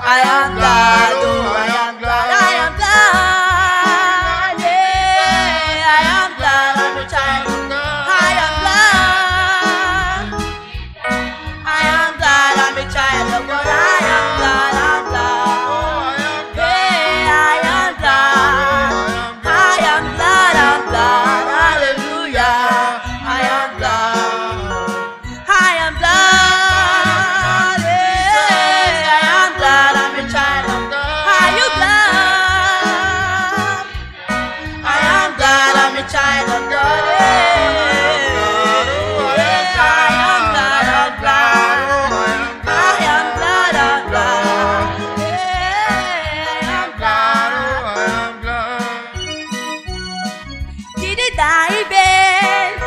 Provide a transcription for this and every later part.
I am glad, oh, I am glad, I am glad, yeah, I am glad I'm a child of God. I am glad, I'm a child of God. I am glad, I'm glad, yeah, I am glad, hallelujah, I am glad, I am glad, yeah, I am glad I'm a child of God. Are you glad? I am glad I'm a child of God. Did it die, babe?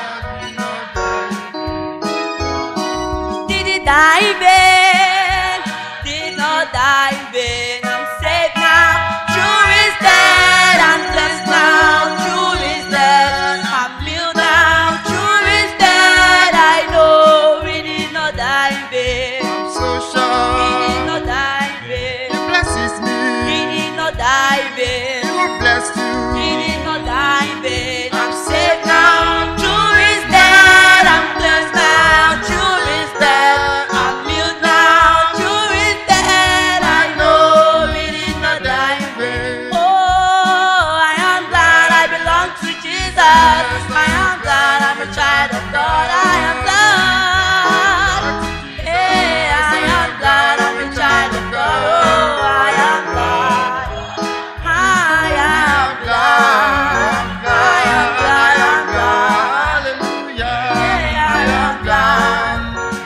Did it die, babe? Did not die, babe. I'm safe now. True is dead. I'm blessed now. True is dead. I'm healed now. True is dead. I know we did not die, babe. I'm so We sure did not die, babe. He blesses me. We did not die, babe. He will bless you. We did not die, babe. I'm safe now. True is dead. I'm blessed now. True is dead. I'm healed now. True is dead. I know we did not die, babe. Oh, I am glad I belong to Jesus. I am glad I'm a child of God. I am glad. Hey, I am glad I'm a child of God. Oh, I am glad. I am glad. I am glad. I'm glad. Hallelujah. Hey, I am glad.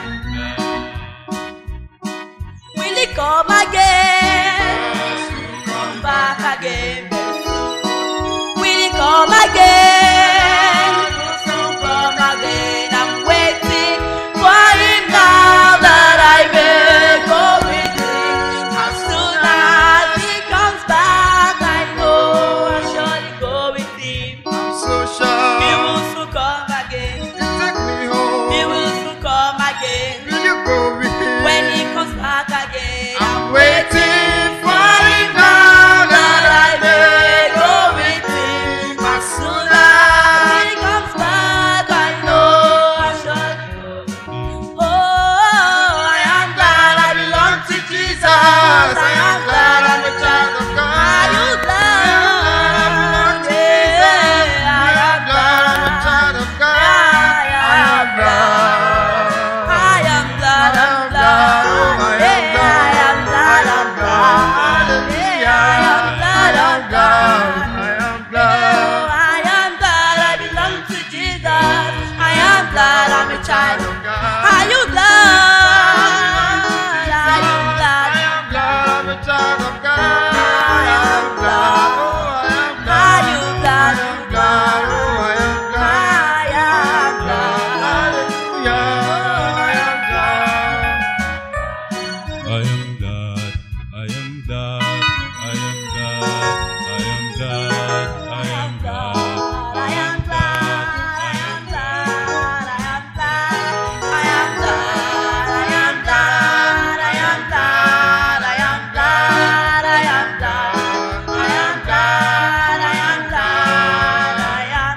Will He come again? Come back again very soon. Will He come again? Come again. I'm waiting for Him now that I may go with Him. As soon as He comes back, I know I'll surely go with Him. I'm so He sure will soon come again. You take me home. He will soon come again. Will you go with him? When He comes back again, I'm waiting for him now that I may go with him. as soon as He comes back, I know I shall go. Oh, I am glad I belong to Jesus. I am glad I'm a child of God. Are you glad? Yeah, I am glad I'm a child of God. I am glad. I am glad. I'm glad. Yeah, I am glad. I'm glad. Yeah, I am glad. I'm glad. I am glad. Oh, I am glad I belong to Jesus. I am glad I'm a child of God. Are you glad? Are you glad? I am glad I'm a child of God. I am glad. Oh, I am glad. Are you glad? I am glad. Oh, I am glad. I am glad. Hallelujah. I am glad. I am glad, I am glad, I am glad, I am glad, I am glad, I am glad. I am glad. I am glad. I am glad. I am glad. I am glad. I am glad. I am glad. I am glad. I am glad. I am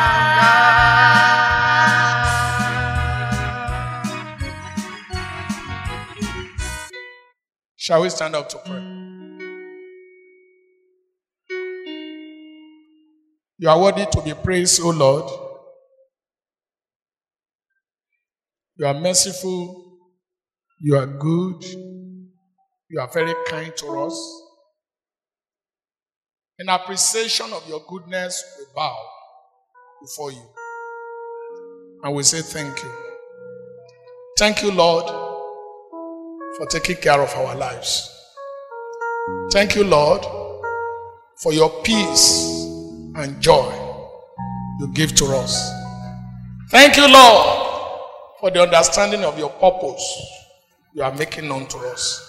glad. Shall we stand up to pray? You are worthy to be praised, O Lord. You are merciful. You are good. You are very kind to us. In appreciation of your goodness, we bow before you. And we say thank you. Thank you, Lord, for taking care of our lives. Thank you, Lord, for your peace and joy you give to us. Thank you, Lord, for the understanding of your purpose you are making known to us.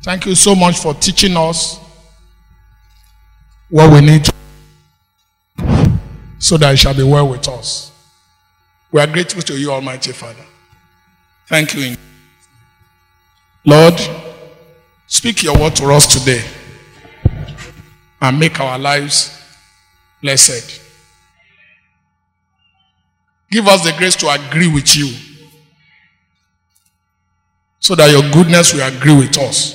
Thank you so much for teaching us what we need to so that it shall be well with us. We are grateful to you, Almighty Father. Thank you. Lord, speak your word to us today and make our lives blessed. Give us the grace to agree with you so that your goodness will agree with us.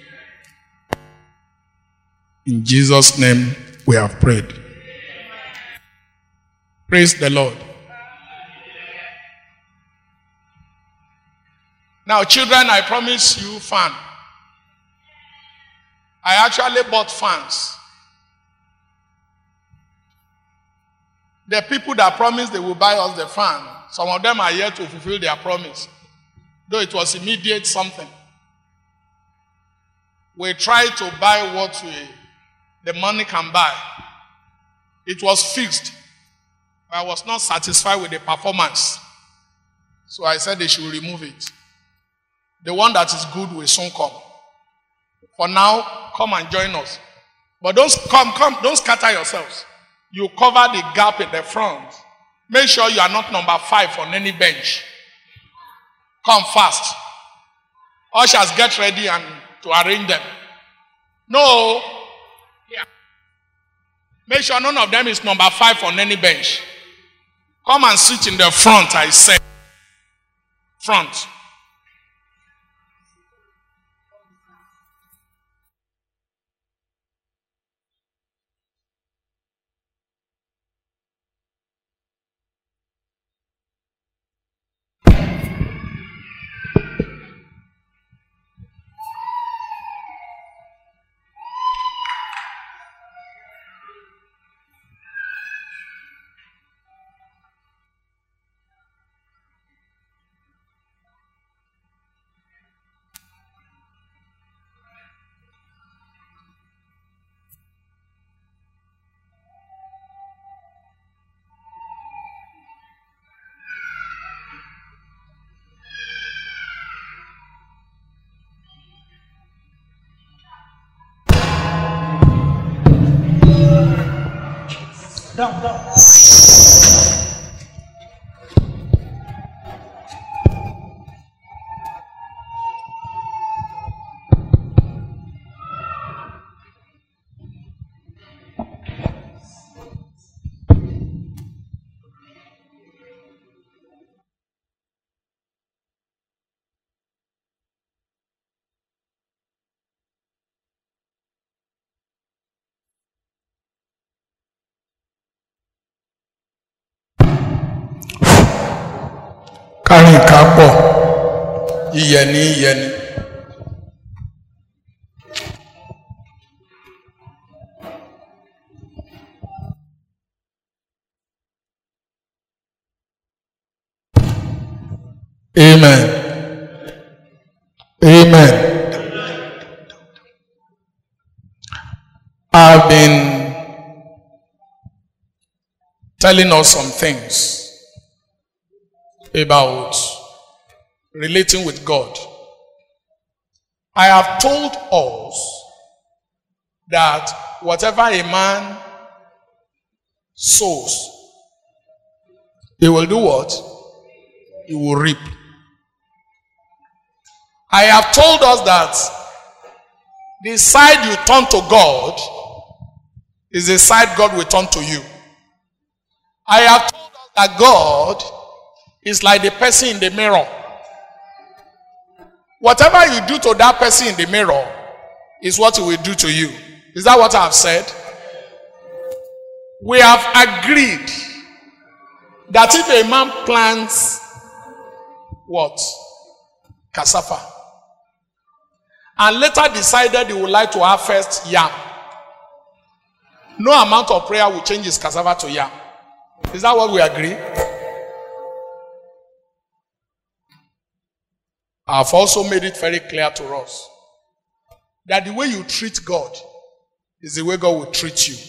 In Jesus' name we have prayed. Praise the Lord. Now, children, I promise you fan. I actually bought fans. The people that promised they will buy us the fan, some of them are yet to fulfill their promise. Though it was immediate something. We tried to buy what the money can buy. It was fixed. I was not satisfied with the performance. So I said they should remove it. The one that is good will soon come. For now, come and join us. But don't scatter yourselves. You cover the gap in the front. Make sure you are not number 5 on any bench. Come fast. Ushers, get ready and to arrange them. No. Yeah. Make sure none of them is number 5 on any bench. Come and sit in the front, I said. Front. Down. Kárin kápọ̀, ìyẹni ìyẹni. Amen. Amen. I've been telling us some things about relating with God. I have told us that whatever a man sows, he will do what? He will reap. I have told us that the side you turn to God is the side God will turn to you. I have told us that God is like the person in the mirror. Whatever you do to that person in the mirror is what he will do to you. Is that what I have said? We have agreed that if a man plants what? Cassava, and later decided he would like to harvest yam, no amount of prayer will change his cassava to yam. Is that what we agree? I've also made it very clear to us that the way you treat God is the way God will treat you.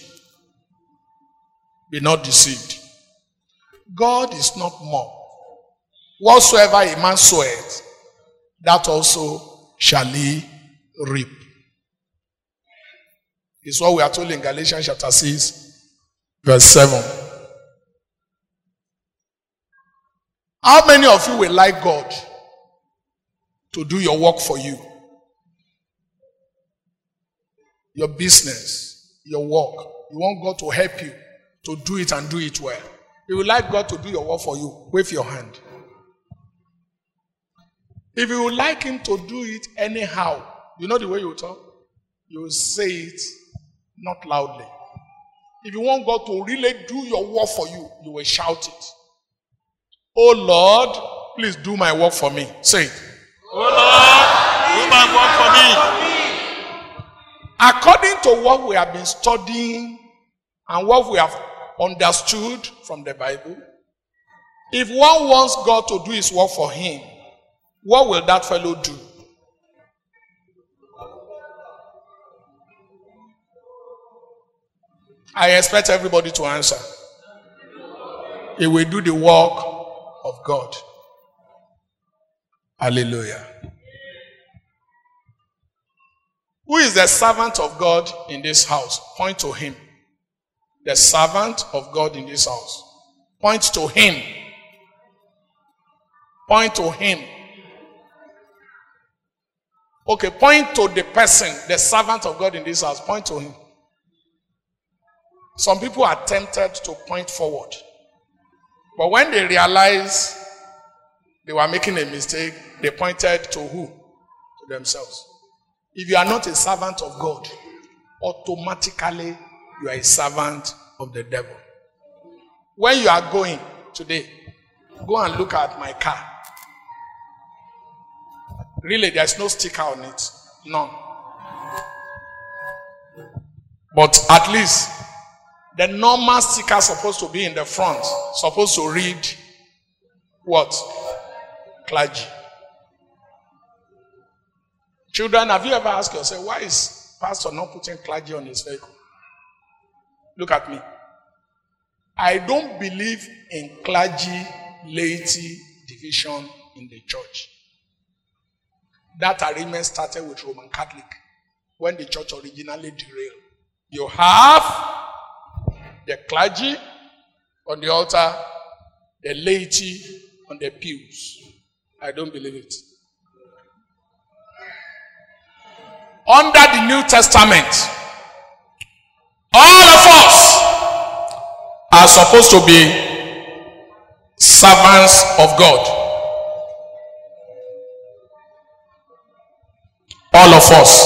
Be not deceived. God is not more. Whatsoever a man soweth, that also shall he reap. It's what we are told in Galatians chapter 6, verse 7. How many of you will like God to do your work for you? Your business, your work. You want God to help you to do it and do it well. You would like God to do your work for you, wave your hand. If you would like him to do it anyhow, you know the way you talk? You will say it not loudly. If you want God to really do your work for you, you will shout it. Oh Lord, please do my work for me. Say it. Oh Lord, do my work for me. According to what we have been studying and what we have understood from the Bible, if one wants God to do his work for him, what will that fellow do? I expect everybody to answer. He will do the work of God. Hallelujah. Who is the servant of God in this house? Point to him. The servant of God in this house. Point to him. Point to him. Okay, point to the person, the servant of God in this house. Point to him. Some people are tempted to point forward. But when they realize they were making a mistake, they pointed to who? To themselves. If you are not a servant of God, automatically you are a servant of the devil. When you are going today, go and look at my car. Really, there's no sticker on it. None. But at least the normal sticker supposed to be in the front, supposed to read what? Clergy. Children, have you ever asked yourself, why is pastor not putting clergy on his vehicle? Look at me. I don't believe in clergy laity division in the church. That arrangement started with Roman Catholic when the church originally derailed. You have the clergy on the altar, the laity on the pews. I don't believe it. Under the New Testament, all of us are supposed to be servants of God. All of us.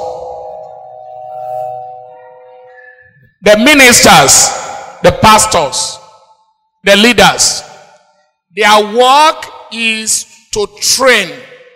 The ministers, the pastors, the leaders, their work is to train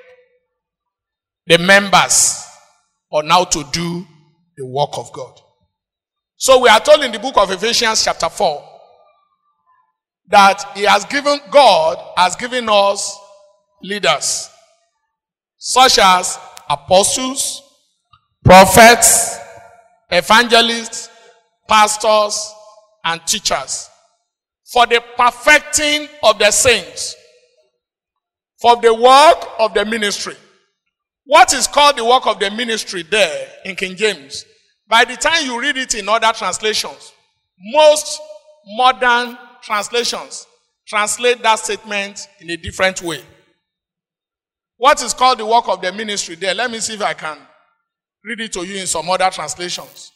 the members on how to do the work of God. So we are told in the book of Ephesians chapter 4 that God has given us leaders such as apostles, prophets, evangelists, pastors, and teachers for the perfecting of the saints, for the work of the ministry. What is called the work of the ministry there in King James? By the time you read it in other translations, most modern translations translate that statement in a different way. What is called the work of the ministry there? Let me see if I can read it to you in some other translations.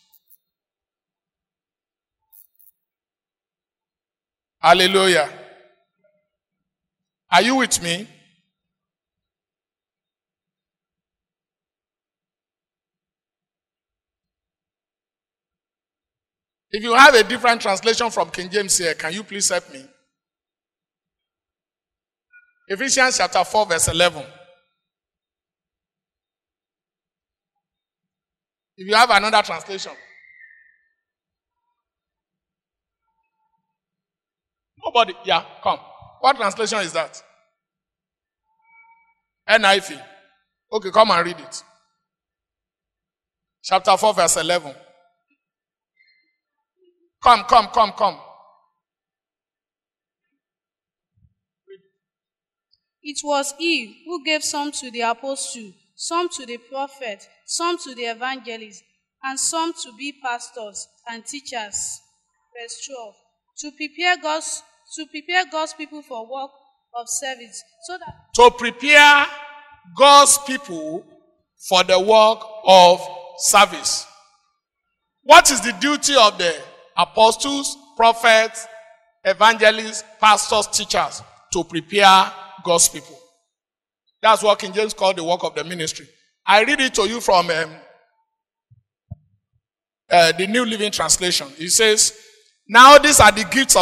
Hallelujah. Are you with me? If you have a different translation from King James here, can you please help me? Ephesians chapter 4 verse 11. If you have another translation. Nobody. Yeah, come. What translation is that? NIV. Okay, come and read it. Chapter 4 verse 11. Come. It was he who gave some to the apostles, some to the prophet, some to the evangelists, and some to be pastors and teachers. Verse 12. To prepare God's people for work of service, so that To prepare God's people for the work of service. What is the duty of the apostles, prophets, evangelists, pastors, teachers? To prepare God's people. That's what King James called the work of the ministry. I read it to you from the New Living Translation. It says, now these are the gifts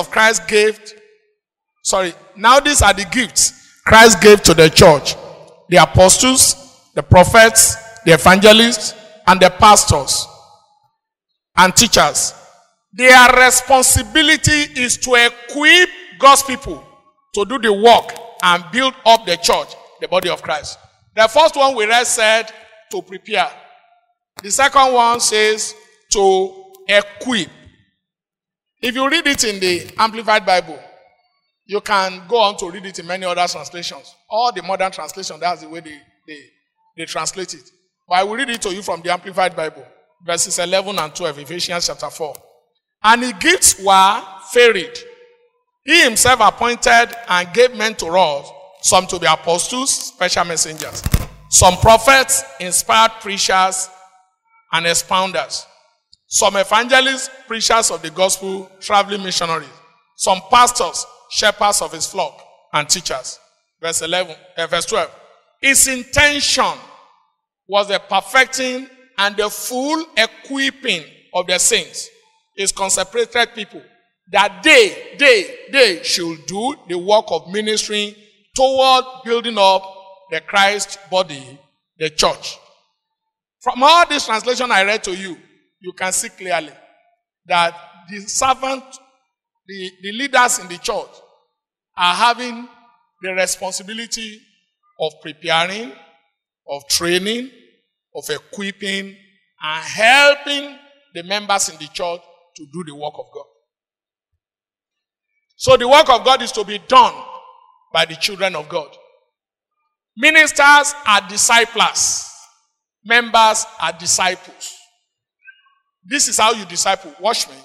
Christ gave to the church. The apostles, the prophets, the evangelists, and the pastors and teachers. Their responsibility is to equip God's people to do the work and build up the church, the body of Christ. The first one we read said to prepare. The second one says to equip. If you read it in the Amplified Bible, you can go on to read it in many other translations. All the modern translations, that's the way they translate it. But I will read it to you from the Amplified Bible. Verses 11 and 12, Ephesians chapter 4. And his gifts were varied. He himself appointed and gave men to us, some to be apostles, special messengers, some prophets, inspired preachers, and expounders, some evangelists, preachers of the gospel, traveling missionaries, some pastors, shepherds of his flock, and teachers. Verse 12. His intention was the perfecting and the full equipping of the saints, his consecrated people, that they should do the work of ministry toward building up the Christ body, the church. From all this translation I read to you, you can see clearly that the servant, the leaders in the church are having the responsibility of preparing, of training, of equipping, and helping the members in the church to do the work of God. So the work of God is to be done by the children of God. Ministers are disciples. Members are disciples. This is how you disciple. Watch me.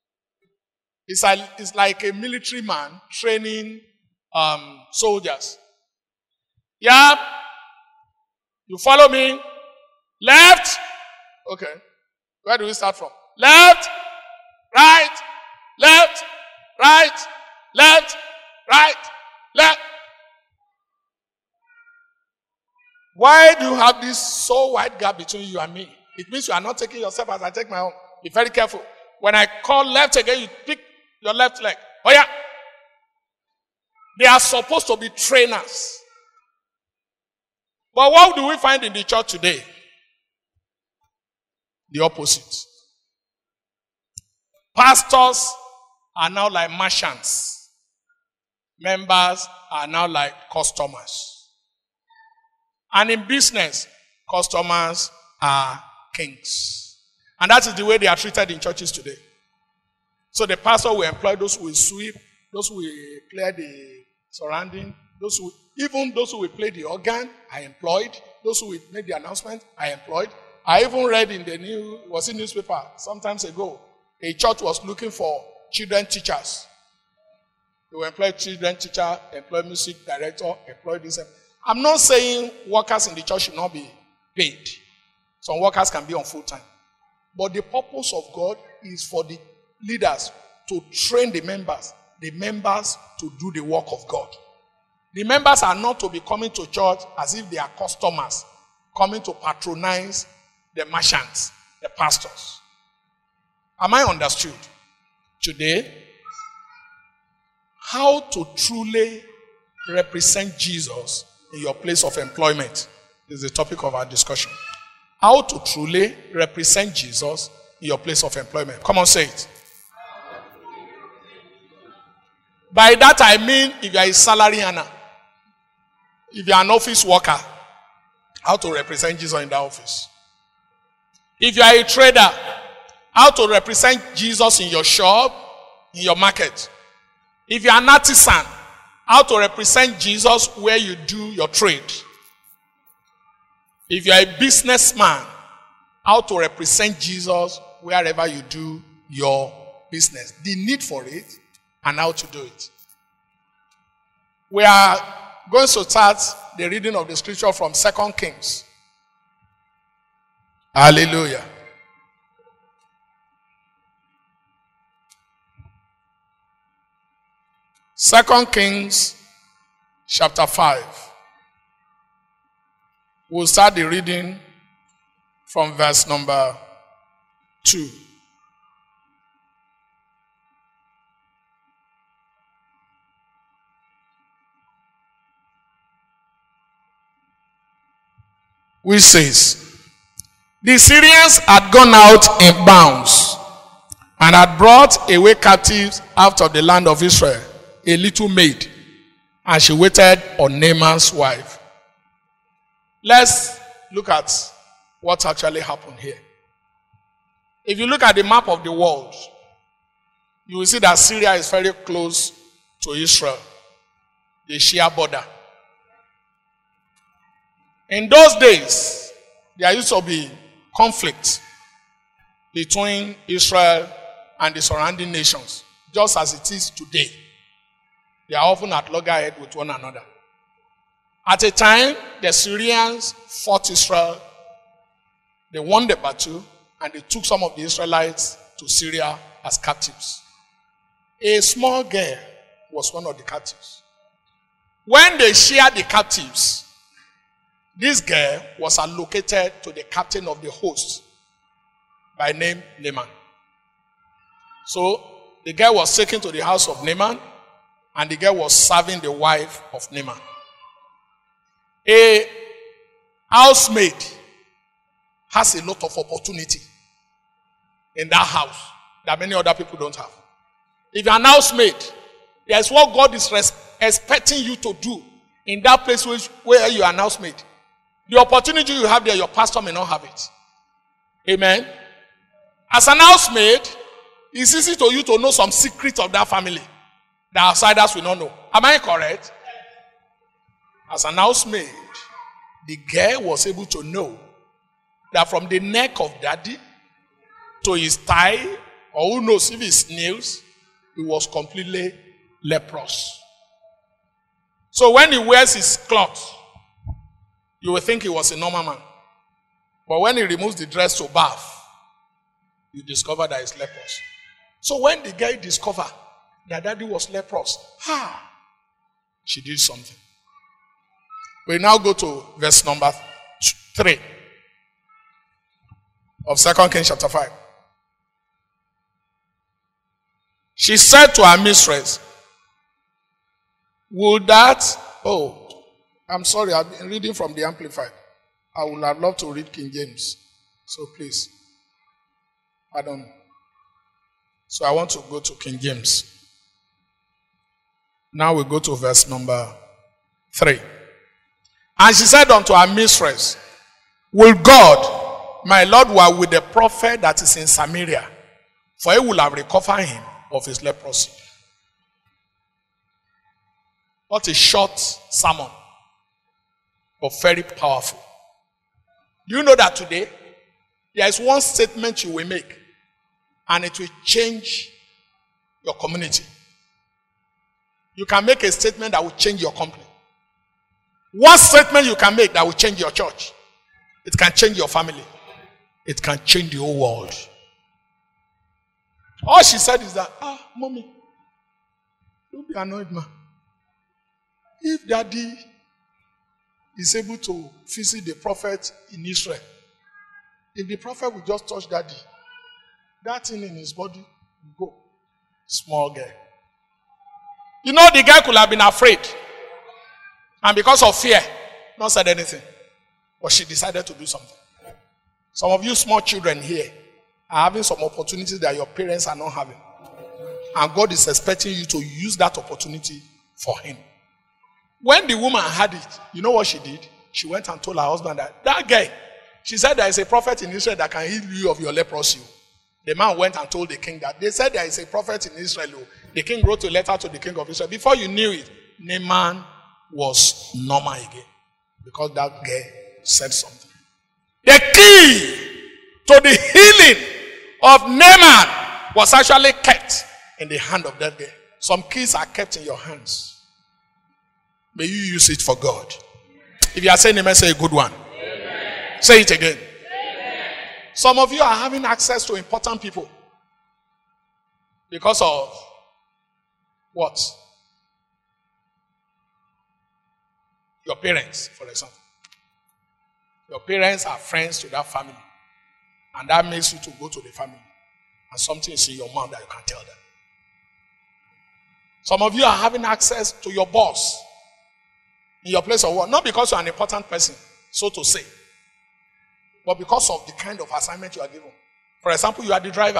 It's like a military man training soldiers. Yeah. You follow me? Left. Okay. Where do we start from? Left. Right. Left. Right. Left. Right. Left. Why do you have this so wide gap between you and me? It means you are not taking yourself as I take my own. Be very careful. When I call left again, you pick your left leg. Oh yeah. They are supposed to be trainers. But what do we find in the church today? The opposite. Pastors are now like merchants. Members are now like customers. And in business, customers are kings. And that is the way they are treated in churches today. So the pastor will employ those who will sweep, those who will clear the surrounding, even those who will play the organ, I employed. Those who will make the announcement, I employed. I even read in the newspaper sometimes ago, a church was looking for children teachers. They will employ children teacher, employ music director, employ this. I'm not saying workers in the church should not be paid. Some workers can be on full time. But the purpose of God is for the leaders to train the members to do the work of God. The members are not to be coming to church as if they are customers, coming to patronize the merchants, the pastors. Am I understood? Today, how to truly represent Jesus in your place of employment is the topic of our discussion. How to truly represent Jesus in your place of employment. Come on, say it. By that I mean if you are a salary earner, if you are an office worker, how to represent Jesus in that office. If you are a trader, how to represent Jesus in your shop, in your market. If you are an artisan, how to represent Jesus where you do your trade. If you are a businessman, how to represent Jesus wherever you do your business. The need for it and how to do it. We are going to start the reading of the scripture from 2 Kings. Hallelujah. Second Kings chapter 5. We'll start the reading from verse number 2. Which says, the Syrians had gone out in bounds and had brought away captives out of the land of Israel, a little maid, and she waited on Naaman's wife. Let's look at what actually happened here. If you look at the map of the world, you will see that Syria is very close to Israel. They share border. In those days, there used to be conflict between Israel and the surrounding nations, just as it is today. They are often at loggerheads with one another. At a time, the Syrians fought Israel. They won the battle, and they took some of the Israelites to Syria as captives. A small girl was one of the captives. When they shared the captives, this girl was allocated to the captain of the host by name Naaman. So the girl was taken to the house of Naaman, and the girl was serving the wife of Naaman. A housemaid has a lot of opportunity in that house that many other people don't have. If you're an housemaid, there's what God is expecting you to do in that place where you are an housemaid. The opportunity you have there, your pastor may not have it. Amen. As an housemaid, it's easy to you to know some secrets of that family that outsiders will not know. Am I correct? As an housemaid, the girl was able to know that from the neck of daddy to his thigh, or who knows if his nails, he was completely leprous. So when he wears his cloth, you will think he was a normal man. But when he removes the dress to bath, you discover that he's leprous. So when the guy discovered that daddy was leprous, she did something. We now go to verse number 3 of 2 Kings chapter 5. She said to her mistress, would that, I'm sorry, I've been reading from the Amplified. I would have loved to read King James. So please, pardon me. So I want to go to King James. Now we go to verse number 3. And she said unto her mistress, will God, my Lord, were with the prophet that is in Samaria, for he will have recovered him of his leprosy. What a short sermon, but very powerful. You know that today, there is one statement you will make, and it will change your community. You can make a statement that will change your company. One statement you can make that will change your church. It can change your family. It can change the whole world. All she said is that, mommy, don't be annoyed, ma. If daddy is able to visit the prophet in Israel, if the prophet will just touch daddy, that thing in his body will go. Small girl. You know, the guy could have been afraid. And because of fear, not said anything. But she decided to do something. Some of you small children here are having some opportunities that your parents are not having. And God is expecting you to use that opportunity for him. When the woman had it, you know what she did? She went and told her husband that guy, she said there is a prophet in Israel that can heal you of your leprosy. The man went and told the king that. They said there is a prophet in Israel. The king wrote a letter to the king of Israel. Before you knew it, Naaman was normal again. Because that girl said something. The key to the healing of Naaman was actually kept in the hand of that girl. Some keys are kept in your hands. May you use it for God. If you are saying amen, say a good one. Amen. Say it again. Amen. Some of you are having access to important people because of what? Your parents, for example. Your parents are friends to that family. And that makes you to go to the family. And something is in your mouth that you can tell them. Some of you are having access to your boss in your place of work. Not because you're an important person, so to say. But because of the kind of assignment you are given. For example, you are the driver.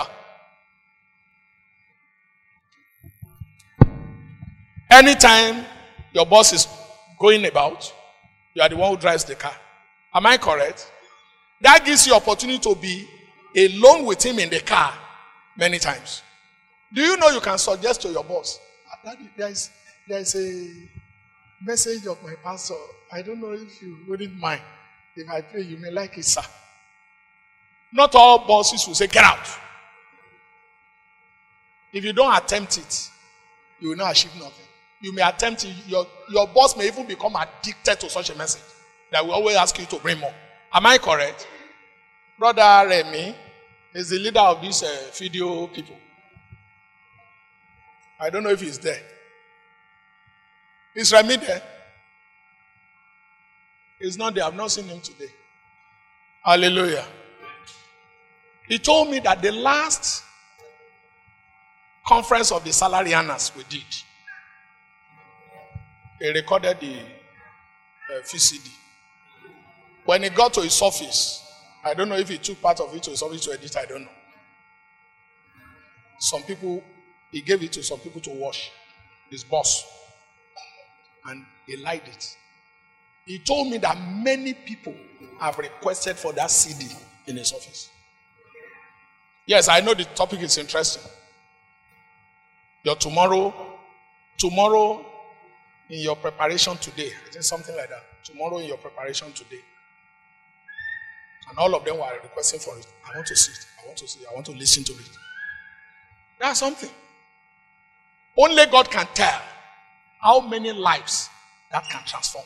Anytime your boss is going about, you are the one who drives the car. Am I correct? That gives you opportunity to be alone with him in the car many times. Do you know you can suggest to your boss, Daddy, there is a message of my pastor. I don't know if you wouldn't mind. If I pray, you may like it, sir. Not all bosses will say, get out. If you don't attempt it, you will not achieve nothing. You may attempt it. Your boss may even become addicted to such a message that will always ask you to bring more. Am I correct? Brother Remy is the leader of these video people. I don't know if he's there. Is Remy there? He's not there. I've not seen him today. Hallelujah. He told me that the last conference of the salary earners we did, he recorded the VCD. When he got to his office, I don't know if he took part of it to his office to edit, I don't know. Some people, he gave it to some people to wash, his boss. And he liked it. He told me that many people have requested for that CD in his office. Yes, I know the topic is interesting. Your tomorrow in your preparation today, I think something like that. Tomorrow in your preparation today. And all of them were requesting for it. I want to see it. I want to see it. I want to listen to it. That's something. Only God can tell how many lives that can transform.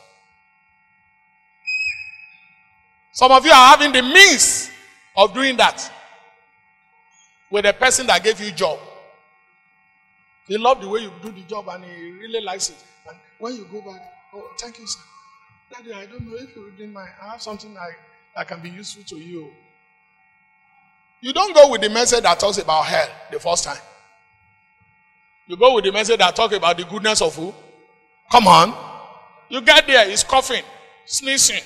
Some of you are having the means of doing that with the person that gave you a job. He loved the way you do the job and he really likes it. And when you go back, oh, thank you, sir. Daddy, I don't know if you didn't mind. I have something that can be useful to you. You don't go with the message that talks about hell the first time. You go with the message that talks about the goodness of who? Come on. You get there, he's coughing, sneezing,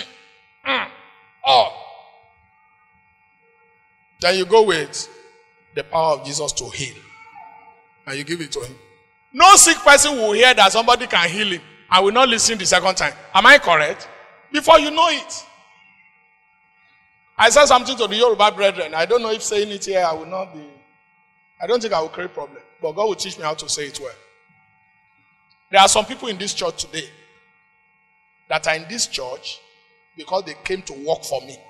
Then you go with the power of Jesus to heal. And you give it to him. No sick person will hear that somebody can heal him and will not listen the second time. Am I correct? Before you know it. I said something to the Yoruba brethren. I don't know if saying it here I don't think I will create problem. But God will teach me how to say it well. There are some people in this church today that are in this church because they came to work for me.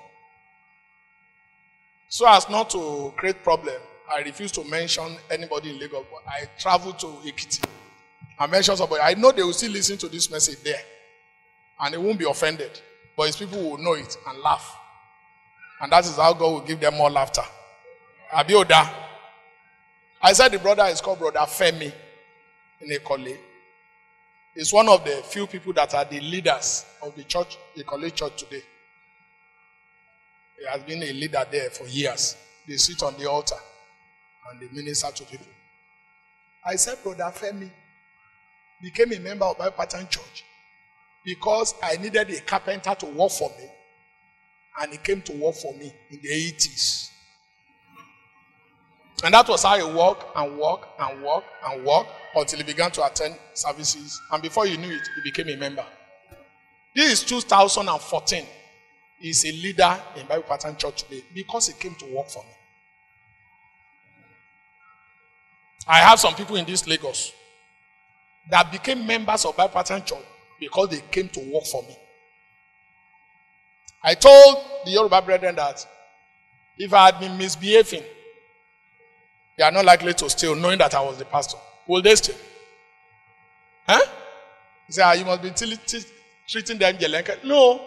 So as not to create problem, I refuse to mention anybody in Lagos. But I travel to Ekiti. I mention somebody. I know they will still listen to this message there. And they won't be offended. But his people will know it and laugh. And that is how God will give them more laughter. Abioda. I said the brother is called Brother Femi in Ekole. He's one of the few people that are the leaders of the church, Ekole Church today. He has been a leader there for years. They sit on the altar and they minister to people. I said Brother Femi became a member of Bible Pattern Church because I needed a carpenter to work for me. And he came to work for me in the 80s. And that was how he walked until he began to attend services. And before you knew it, he became a member. This is 2014. He's a leader in Bible Pattern Church today because he came to work for me. I have some people in this Lagos that became members of Bible Pattern Church because they came to work for me. I told the Yoruba brethren that if I had been misbehaving, they are not likely to steal, knowing that I was the pastor. Will they steal? Huh? He said, you must be treating them jelenke. No.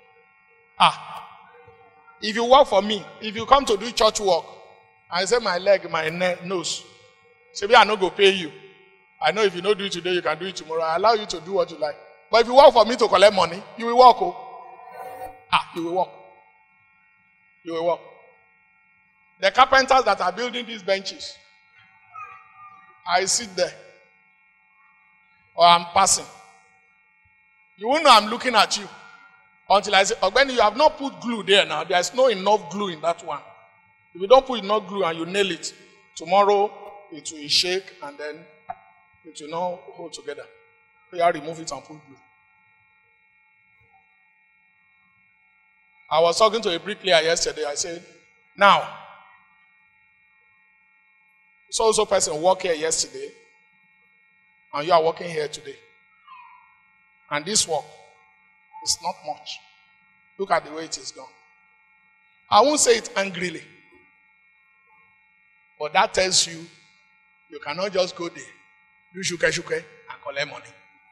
If you work for me, if you come to do church work, I say my leg, my nose, say, I not go pay you. I know if you don't do it today, you can do it tomorrow. I allow you to do what you like. But if you work for me to collect money, you will work. You will work. You will work. The carpenters that are building these benches, I sit there, or I'm passing. You won't know I'm looking at you until I say, when you have not put glue there now, there's no enough glue in that one. If you don't put enough glue and you nail it, tomorrow it will shake and then it will not hold together. So you have to remove it and put glue. I was talking to a bricklayer yesterday. I said, now, so person worked here yesterday, and you are working here today. And this work is not much. Look at the way it is done. I won't say it angrily, but that tells you you cannot just go there, do shuke and collect money.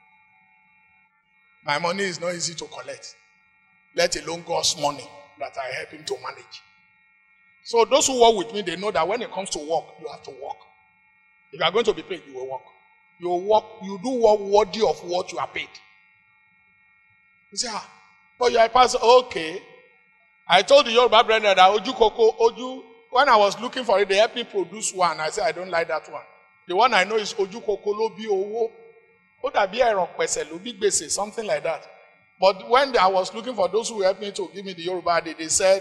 My money is not easy to collect, let alone God's money that I help him to manage. So those who work with me, they know that when it comes to work, you have to work. If you are going to be paid, you will work. You will work. You do work worthy of what you are paid. You say, but you are a pastor. Okay. I told the Yoruba brethren that Oju, when I was looking for it, they helped me produce one. I said, I don't like that one. The one I know is Oju Koko Lobi Owo. Something like that. But when I was looking for those who helped me to give me the Yoruba, they said,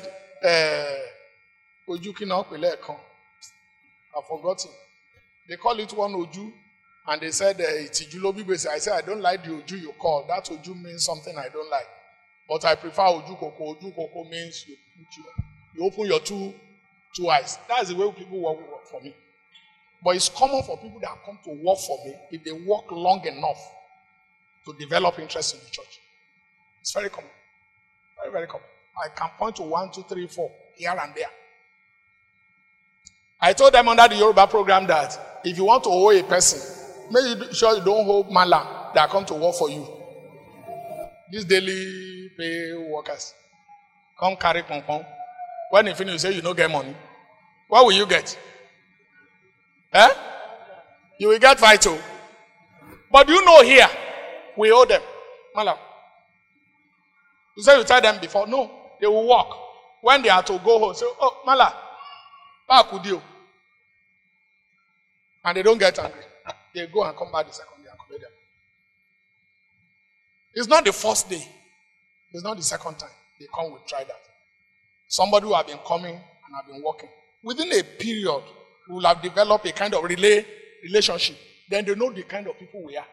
Oju Kinok. I've forgotten. They call it one Oju, and they said it's Ijulobi Bese. I said, I don't like the Oju you call. That Oju means something I don't like. But I prefer Oju Koko. Oju Koko means you open your two eyes. That's the way people work for me. But it's common for people that come to work for me if they work long enough to develop interest in the church. It's very common. Very, very common. I can point to 1, 2, 3, 4 here and there. I told them under the Yoruba program that if you want to owe a person, make sure you don't hold malam that come to work for you. These daily pay workers come carry pom-pom. When you finish, you say you don't get money. What will you get? You will get vital. But you know here, we owe them. Malam. You say you tell them before. No, they will walk. When they are to go home, say, oh, Malam, back with you. And they don't get angry. They go and come back the second day and collect them. It's not the first day. It's not the second time. They come, we try that. Somebody who have been coming and have been working. Within a period, we will have developed a kind of relationship. Then they know the kind of people we are.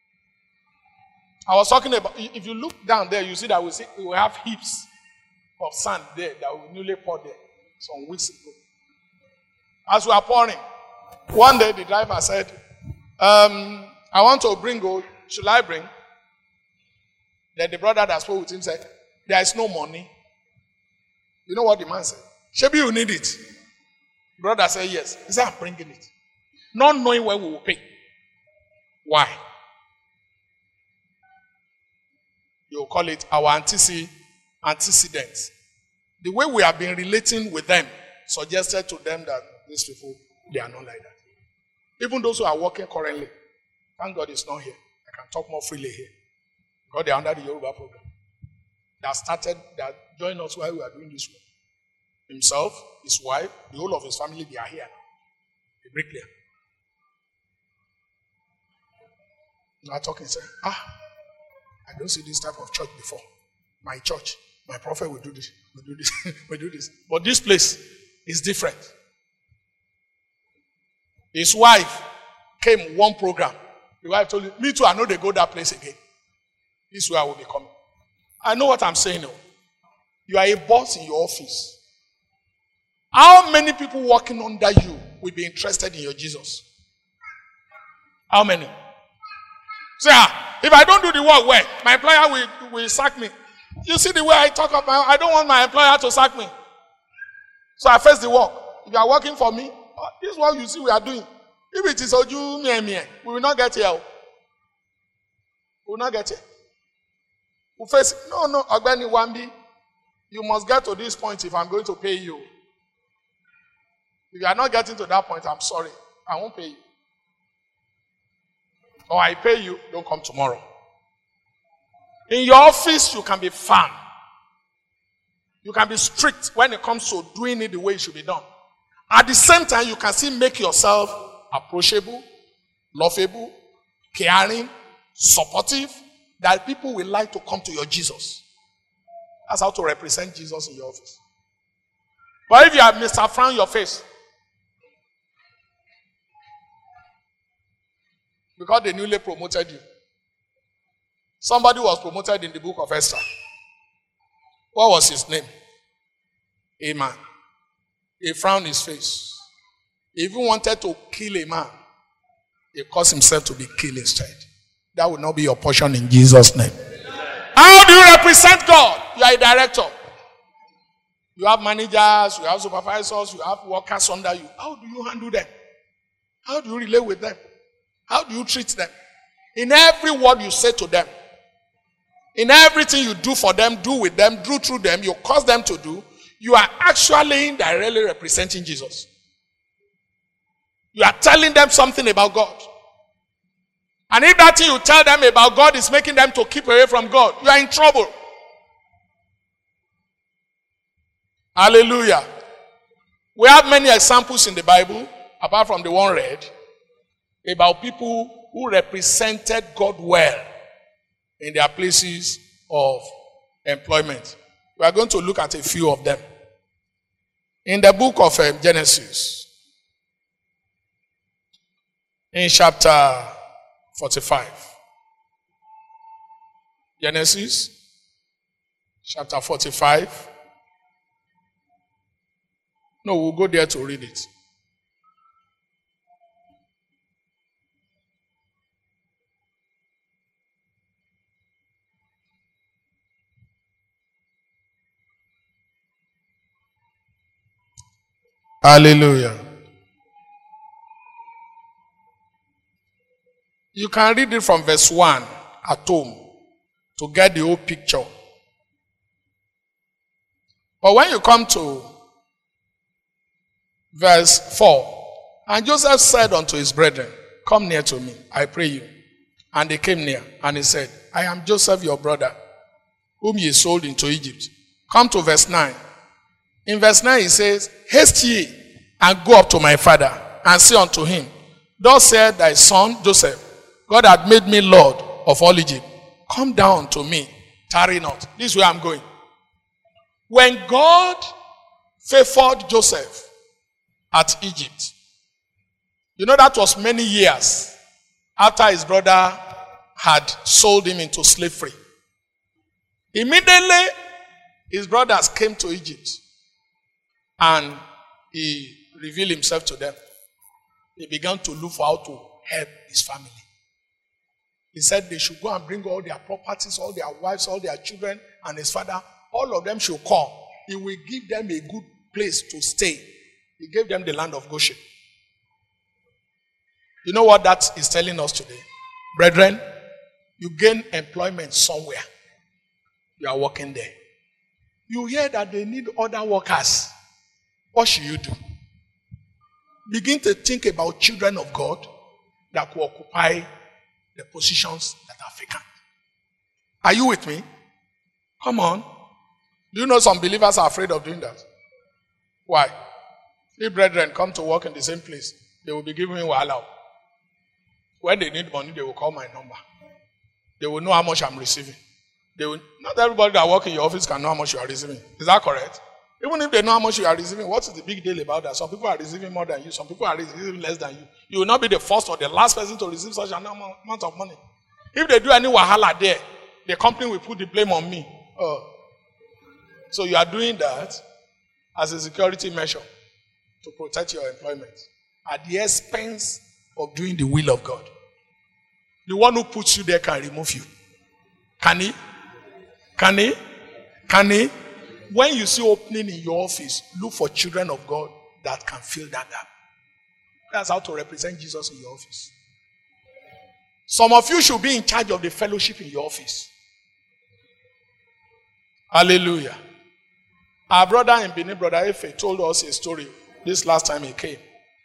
I was talking about, if you look down there, you see that we will have heaps of sand there that we newly poured there some weeks ago. As we are pouring, one day the driver said, I want to bring gold. Should I bring? Then the brother that spoke with him said, there is no money. You know what the man said? Shebi, you need it. The brother said, yes. He said, I'm bringing it. Not knowing when we will pay. Why? You call it our antecedents. The way we have been relating with them suggested to them that these people, they are not like that. Even those who are working currently, thank God it's not here. I can talk more freely here. Because they are under the Yoruba program. That joined us while we are doing this work. Himself, his wife, the whole of his family, they are here now. The bricklayer. Now talking, say, I don't see this type of church before. My church, my prophet will do this, will do this, will do this. But this place is different. His wife came one program. The wife told him, me too, I know they go that place again. This is where I will be coming. I know what I'm saying now. You are a boss in your office. How many people working under you will be interested in your Jesus? How many? Say, if I don't do the work well, my employer will sack me. You see the way I talk about, I don't want my employer to sack me. So I face the work. If you are working for me, this is what you see we are doing. If it is Oju, me, we will not get here. We will not get here. We face, no, Ogbeni Wambi, you must get to this point if I'm going to pay you. If you are not getting to that point, I'm sorry. I won't pay you. Or I pay you, don't come tomorrow. In your office, you can be firm. You can be strict when it comes to doing it the way it should be done. At the same time, you can still make yourself approachable, lovable, caring, supportive, that people will like to come to your Jesus. That's how to represent Jesus in your office. But if you have Mr. Frown your face, because they newly promoted you. Somebody was promoted in the book of Esther. What was his name? A man. He frowned his face. He even wanted to kill a man. He caused himself to be killed instead. That will not be your portion in Jesus' name. How do you represent God? You are a director. You have managers, you have supervisors, you have workers under you. How do you handle them? How do you relate with them? How do you treat them? In every word you say to them, in everything you do for them, do with them, do through them, you cause them to do, you are actually indirectly representing Jesus. You are telling them something about God. And if that thing you tell them about God is making them to keep away from God, you are in trouble. Hallelujah. We have many examples in the Bible, apart from the one read, about people who represented God well in their places of employment. We are going to look at a few of them. In the book of Genesis, in chapter 45. Genesis, chapter 45. No, we'll go there to read it. Hallelujah. You can read it from verse 1 at home to get the whole picture. But when you come to verse 4, and Joseph said unto his brethren, come near to me, I pray you. And they came near, and he said, I am Joseph your brother, whom ye sold into Egypt. Come to verse 9. In verse 9 he says, haste ye, and go up to my father, and say unto him, thus said thy son Joseph, God hath made me Lord of all Egypt. Come down to me, tarry not. This is where I'm going. When God favored Joseph at Egypt, you know that was many years after his brother had sold him into slavery. Immediately, his brothers came to Egypt and he revealed himself to them. He began to look for how to help his family. He said they should go and bring all their properties, all their wives, all their children, and his father. All of them should come. He will give them a good place to stay. He gave them the land of Goshen. You know what that is telling us today? Brethren, you gain employment somewhere. You are working there. You hear that they need other workers. What should you do? Begin to think about children of God that will occupy the positions that are vacant. Are you with me? Come on. Do you know some believers are afraid of doing that? Why? If brethren come to work in the same place, they will be giving me wahala. When they need money, they will call my number. They will know how much I'm receiving. Not everybody that works in your office can know how much you are receiving. Is that correct? Even if they know how much you are receiving, what is the big deal about that? Some people are receiving more than you. Some people are receiving less than you. You will not be the first or the last person to receive such an amount of money. If they do any wahala there, the company will put the blame on me. So you are doing that as a security measure to protect your employment at the expense of doing the will of God. The one who puts you there can remove you. Can he? Can he? Can he? When you see opening in your office, look for children of God that can fill that gap. That's how to represent Jesus in your office. Some of you should be in charge of the fellowship in your office. Hallelujah. Our brother in Benin, Brother Efe, told us a story this last time he came.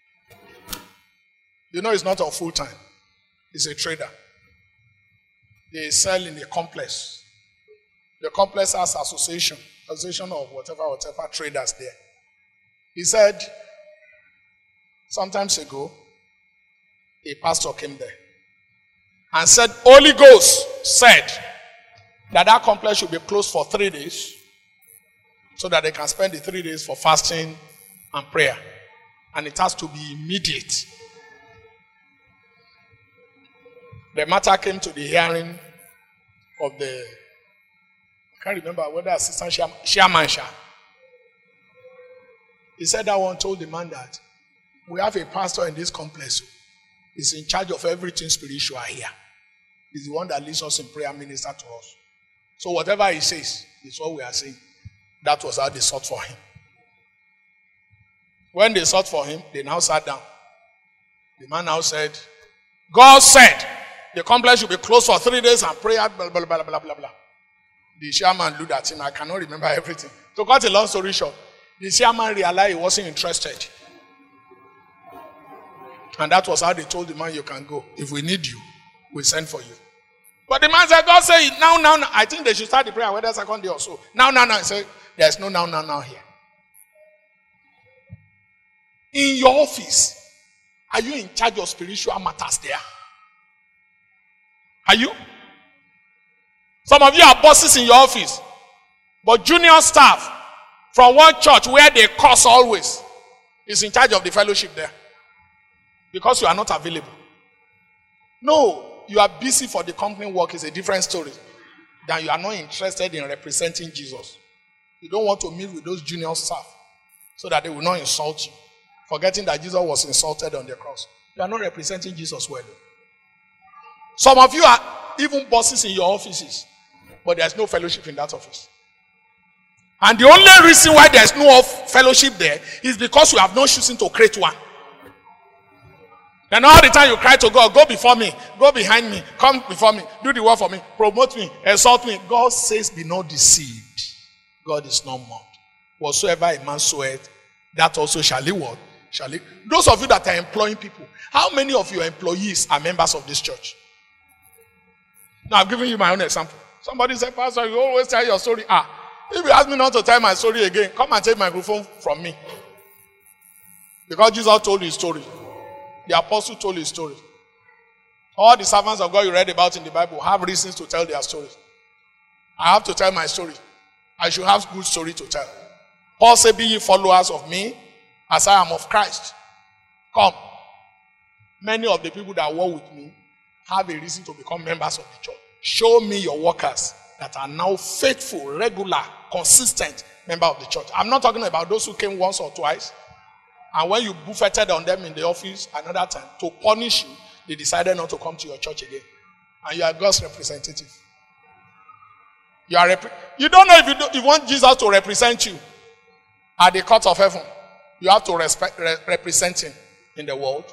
You know, he's not on full time. He's a trader. They sell in a complex. The complex has association of whatever traders there. He said, sometimes ago, a pastor came there and said, Holy Ghost said that complex should be closed for 3 days so that they can spend the 3 days for fasting and prayer. And it has to be immediate. The matter came to the hearing of the, I can't remember whether assistant chairman. He said that one told the man that we have a pastor in this complex. He's in charge of everything spiritual here. He's the one that leads us in prayer, minister to us. So whatever he says is what we are saying. That was how they sought for him. When they sought for him, they now sat down. The man now said, God said the complex should be closed for 3 days and prayer, blah, blah, blah, blah, blah, blah. The chairman looked at him. I cannot remember everything. To cut a long story short, the chairman realized he wasn't interested. And that was how they told the man, you can go. If we need you, we'll send for you. But the man said, God said, now. I think they should start the prayer, whether second day or so. Now. He said, there's no now here. In your office, are you in charge of spiritual matters there? Are you? Some of you are bosses in your office, but junior staff from one church where they curse always is in charge of the fellowship there because you are not available. No, you are busy for the company work is a different story than you are not interested in representing Jesus. You don't want to meet with those junior staff so that they will not insult you, forgetting that Jesus was insulted on the cross. You are not representing Jesus well. Some of you are even bosses in your offices, but there's no fellowship in that office. And the only reason why there's no fellowship there is because you have not chosen to create one. Then all the time you cry to God, go before me, go behind me, come before me, do the work for me, promote me, exalt me. God says, be not deceived. God is not mocked. Whatsoever a man soweth, that also shall he what? Shall he? Those of you that are employing people, how many of your employees are members of this church? Now, I've given you my own example. Somebody said, Pastor, you always tell your story. If you ask me not to tell my story again, come and take my microphone from me. Because Jesus told his story. The apostle told his story. All the servants of God you read about in the Bible have reasons to tell their stories. I have to tell my story. I should have good story to tell. Paul said, be ye followers of me as I am of Christ. Come. Many of the people that work with me have a reason to become members of the church. Show me your workers that are now faithful, regular, consistent member of the church. I'm not talking about those who came once or twice. And when you buffeted on them in the office another time to punish you, they decided not to come to your church again. And you are God's representative. You don't know if you want Jesus to represent you at the court of heaven. You have to represent him in the world.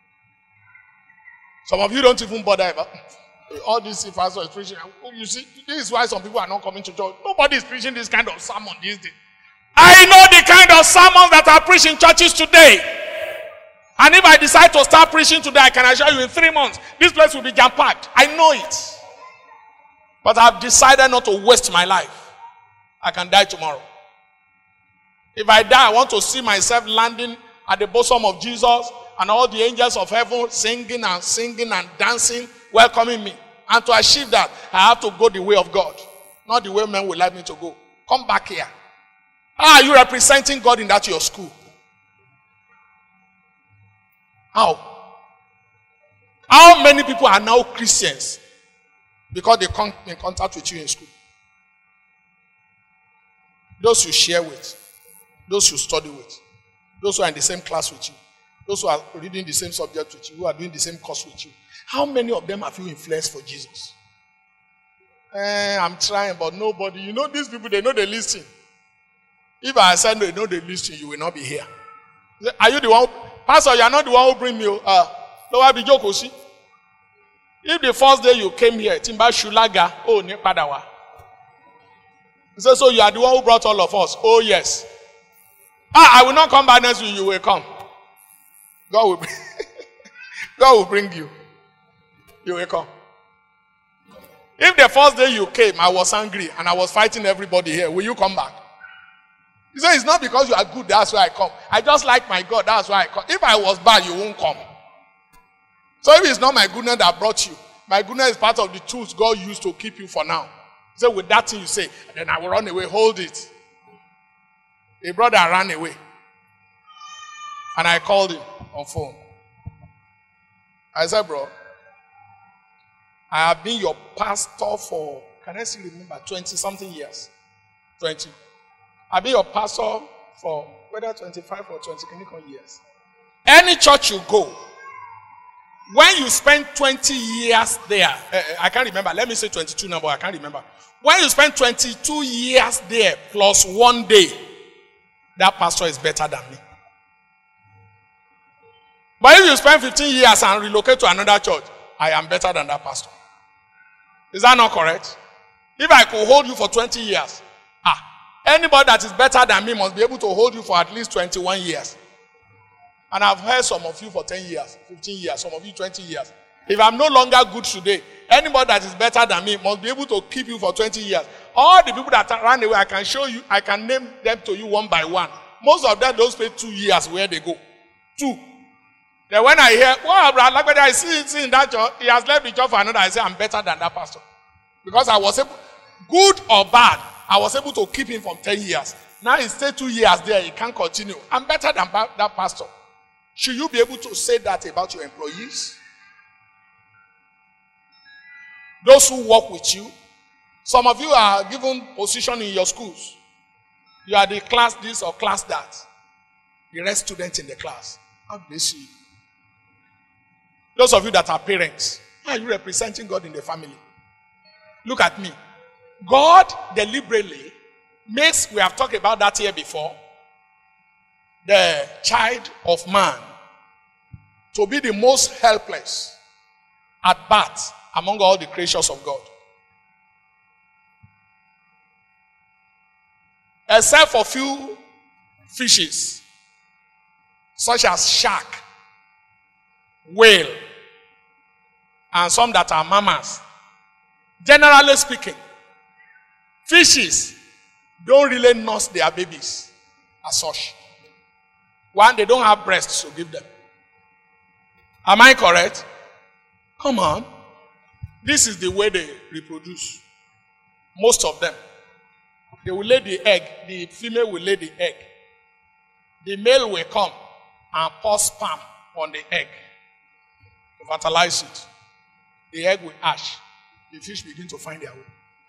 Some of you don't even bother about all this pastor is preaching. You see, this is why some people are not coming to church. Nobody is preaching this kind of sermon these days. I know the kind of sermons that are preached in churches today. And if I decide to start preaching today, I can assure you in 3 months, this place will be jam-packed. I know it. But I've decided not to waste my life. I can die tomorrow. If I die, I want to see myself landing at the bosom of Jesus and all the angels of heaven singing and dancing, welcoming me. And to achieve that, I have to go the way of God, not the way men would like me to go. Come back here. How are you representing God in that your school? How? How many people are now Christians because they come in contact with you in school? Those you share with, those you study with, those who are in the same class with you, those who are reading the same subject with you, who are doing the same course with you. How many of them have you influenced for Jesus? I'm trying, but nobody. You know, these people, they know they listen. If I said no, they know they listen, you will not be here. Are you the one? Pastor, you are not the one who bring me. No, I'll be joking. If the first day you came here, Timba Shulaga, oh, ne padawa. He said, so you are the one who brought all of us. Oh, yes. I will not come back next week, you will come. God will bring, God will bring you. You will come. If the first day you came, I was angry and I was fighting everybody here, will you come back? He said, it's not because you are good, that's why I come. I just like my God, that's why I come. If I was bad, you won't come. So if it's not my goodness that brought you, my goodness is part of the tools God used to keep you for now. He said, with that thing you say, then I will run away, hold it. A brother ran away. And I called him on phone. I said, bro, I have been your pastor for, can I still remember, 20-something years. 20. I've been your pastor for whether 25 or 20 years. Any church you go, when you spend 20 years there, I can't remember, let me say 22 now, but I can't remember. When you spend 22 years there plus 1 day, that pastor is better than me. But if you spend 15 years and relocate to another church, I am better than that pastor. Is that not correct? If I could hold you for 20 years, anybody that is better than me must be able to hold you for at least 21 years. And I've heard some of you for 10 years, 15 years, some of you 20 years. If I'm no longer good today, anybody that is better than me must be able to keep you for 20 years. All the people that ran away, I can show you, I can name them to you one by one. Most of them don't spend 2 years where they go. 2. Then when I hear, well, I see in that church, he has left the church for another, I say, I'm better than that pastor. Because I was able, good or bad, I was able to keep him from 10 years. Now he stayed 2 years there, he can't continue. I'm better than that pastor. Should you be able to say that about your employees? Those who work with you. Some of you are given position in your schools. You are the class this or class that. The rest students in the class. How bless you. Those of you that are parents, how are you representing God in the family? Look at me. God deliberately makes, we have talked about that here before, the child of man to be the most helpless at birth among all the creatures of God. Except for few fishes, such as shark, whale, and some that are mammals. Generally speaking, fishes don't really nurse their babies as such. One, they don't have breasts to give them. Am I correct? Come on. This is the way they reproduce. Most of them. They will lay the egg. The female will lay the egg. The male will come and pour sperm on the egg to fertilize it. The egg will hatch. The fish begin to find their way.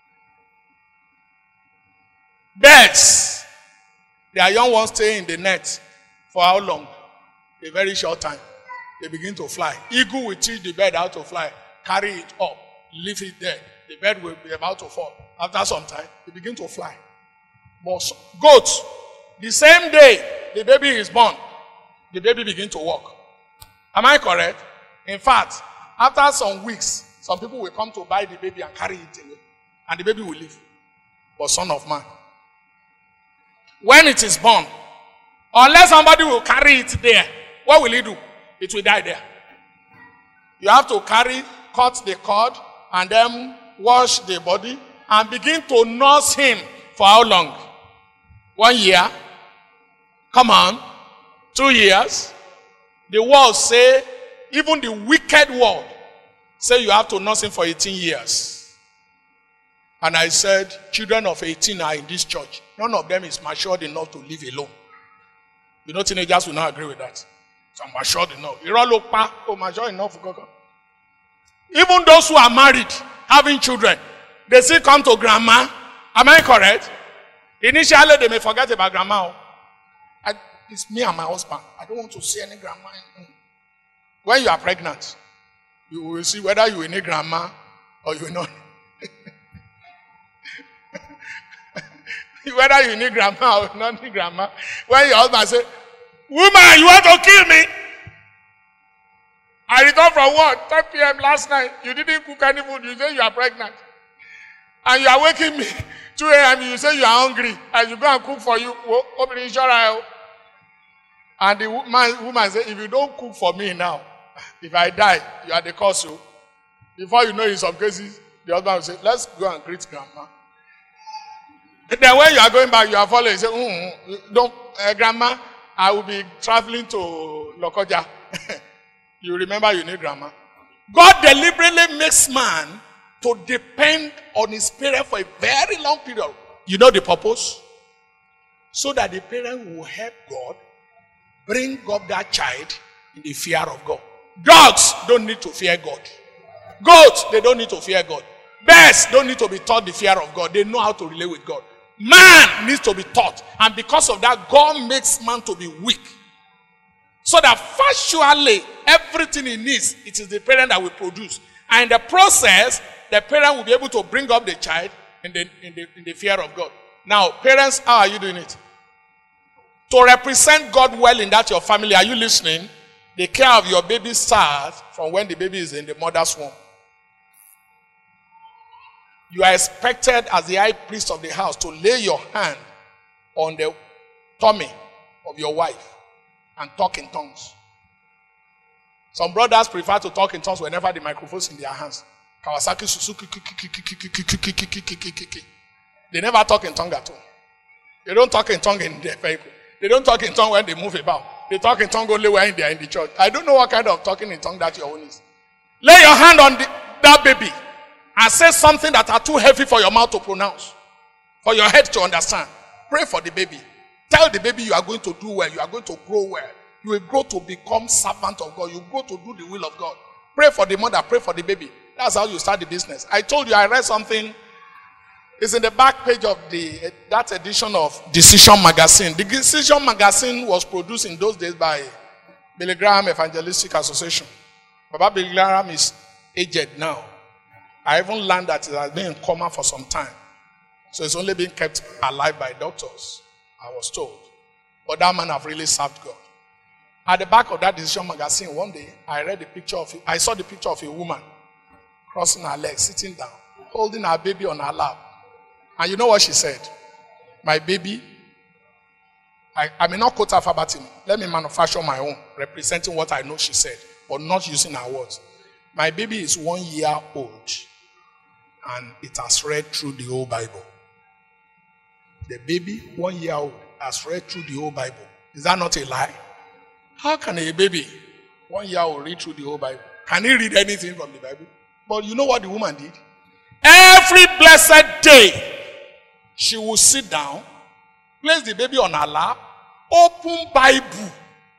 Birds. Their young ones stay in the net for how long? A very short time. They begin to fly. Eagle will teach the bird how to fly. Carry it up. Leave it there. The bird will be about to fall. After some time, they begin to fly. But goats, the same day the baby is born, the baby begin to walk. Am I correct? In fact, after some weeks, some people will come to buy the baby and carry it away. And the baby will leave. But son of man, when it is born, unless somebody will carry it there, what will he do? It will die there. You have to cut the cord, and then wash the body, and begin to nurse him for how long? 1 year? Come on. 2 years? The world say, even the wicked world, say you have to nurse him for 18 years. And I said, children of 18 are in this church. None of them is matured enough to live alone. You know, teenagers will not agree with that. So I'm matured enough. You're all matured enough. Even those who are married, having children, they still come to grandma. Am I correct? Initially, they may forget about grandma. It's me and my husband. I don't want to see any grandma. When you are pregnant, you will see whether you will need grandma or you will not. Whether you need grandma or not need grandma. When your husband say, woman, you want to kill me? I returned from work 10 p.m. last night. You didn't cook any food. You say you are pregnant. And you are waking me 2 a.m. You say you are hungry. And you go and cook for you. Open insurance. And the woman say, if you don't cook for me now, if I die, you are the cause. Before you know, in some cases, the husband will say, let's go and greet grandma. And then when you are going back, you are following. You say, don't, grandma, I will be traveling to Lokoja. You remember you need grandma. God deliberately makes man to depend on his parent for a very long period. You know the purpose? So that the parent will help God bring up that child in the fear of God. Dogs don't need to fear God. Goats, they don't need to fear God. Bears don't need to be taught the fear of God. They know how to relate with God. Man needs to be taught. And because of that, God makes man to be weak. So that factually, everything he needs, it is the parent that will produce. And in the process, the parent will be able to bring up the child in the fear of God. Now, parents, how are you doing it? To represent God well in that your family, are you listening? The care of your baby starts from when the baby is in the mother's womb. You are expected as the high priest of the house to lay your hand on the tummy of your wife and talk in tongues. Some brothers prefer to talk in tongues whenever the microphone is in their hands. Kawasaki, Suzuki, they never talk in tongue at all. They don't talk in tongue in their vehicle. They don't talk in tongue when they move about. They talk in tongue only when they are in the church. I don't know what kind of talking in tongue that your own is. Lay your hand on that baby and say something that are too heavy for your mouth to pronounce, for your head to understand. Pray for the baby. Tell the baby you are going to do well. You are going to grow well. You will grow to become servant of God. You grow to do the will of God. Pray for the mother. Pray for the baby. That's how you start the business. I told you I read something. It's in the back page of that edition of Decision Magazine. The Decision Magazine was produced in those days by Billy Graham Evangelistic Association. Baba Billy Graham is aged now. I even learned that it has been in coma for some time. So it's only been kept alive by doctors, I was told. But that man have really served God. At the back of that Decision Magazine, one day, I saw the picture of a woman crossing her legs, sitting down, holding her baby on her lap. And you know what she said? My baby, I may not quote her verbatim. Let me manufacture my own, representing what I know she said, but not using her words. My baby is 1 year old, and it has read through the whole Bible. The baby, 1 year old, has read through the whole Bible. Is that not a lie? How can a baby, 1 year old, read through the whole Bible? Can he read anything from the Bible? But you know what the woman did? Every blessed day, she will sit down, place the baby on her lap, open Bible,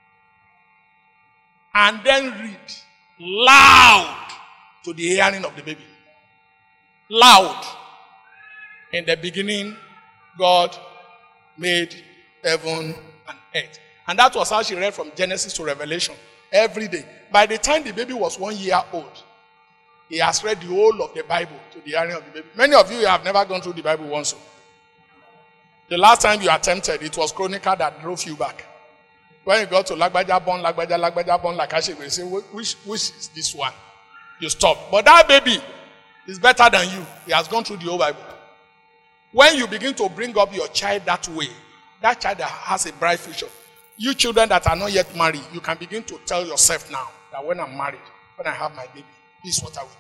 and then read loud to the hearing of the baby. Loud. In the beginning, God made heaven and earth. And that was how she read from Genesis to Revelation every day. By the time the baby was 1 year old, he has read the whole of the Bible to the hearing of the baby. Many of you have never gone through the Bible once. The last time you attempted, it was Chronicle that drove you back. When you got to Lagbaja Bon, Lakashe, you say, which is this one? You stop. But that baby is better than you. He has gone through the whole Bible. When you begin to bring up your child that way, that child has a bright future. You children that are not yet married, you can begin to tell yourself now that when I'm married, when I have my baby, this is what I will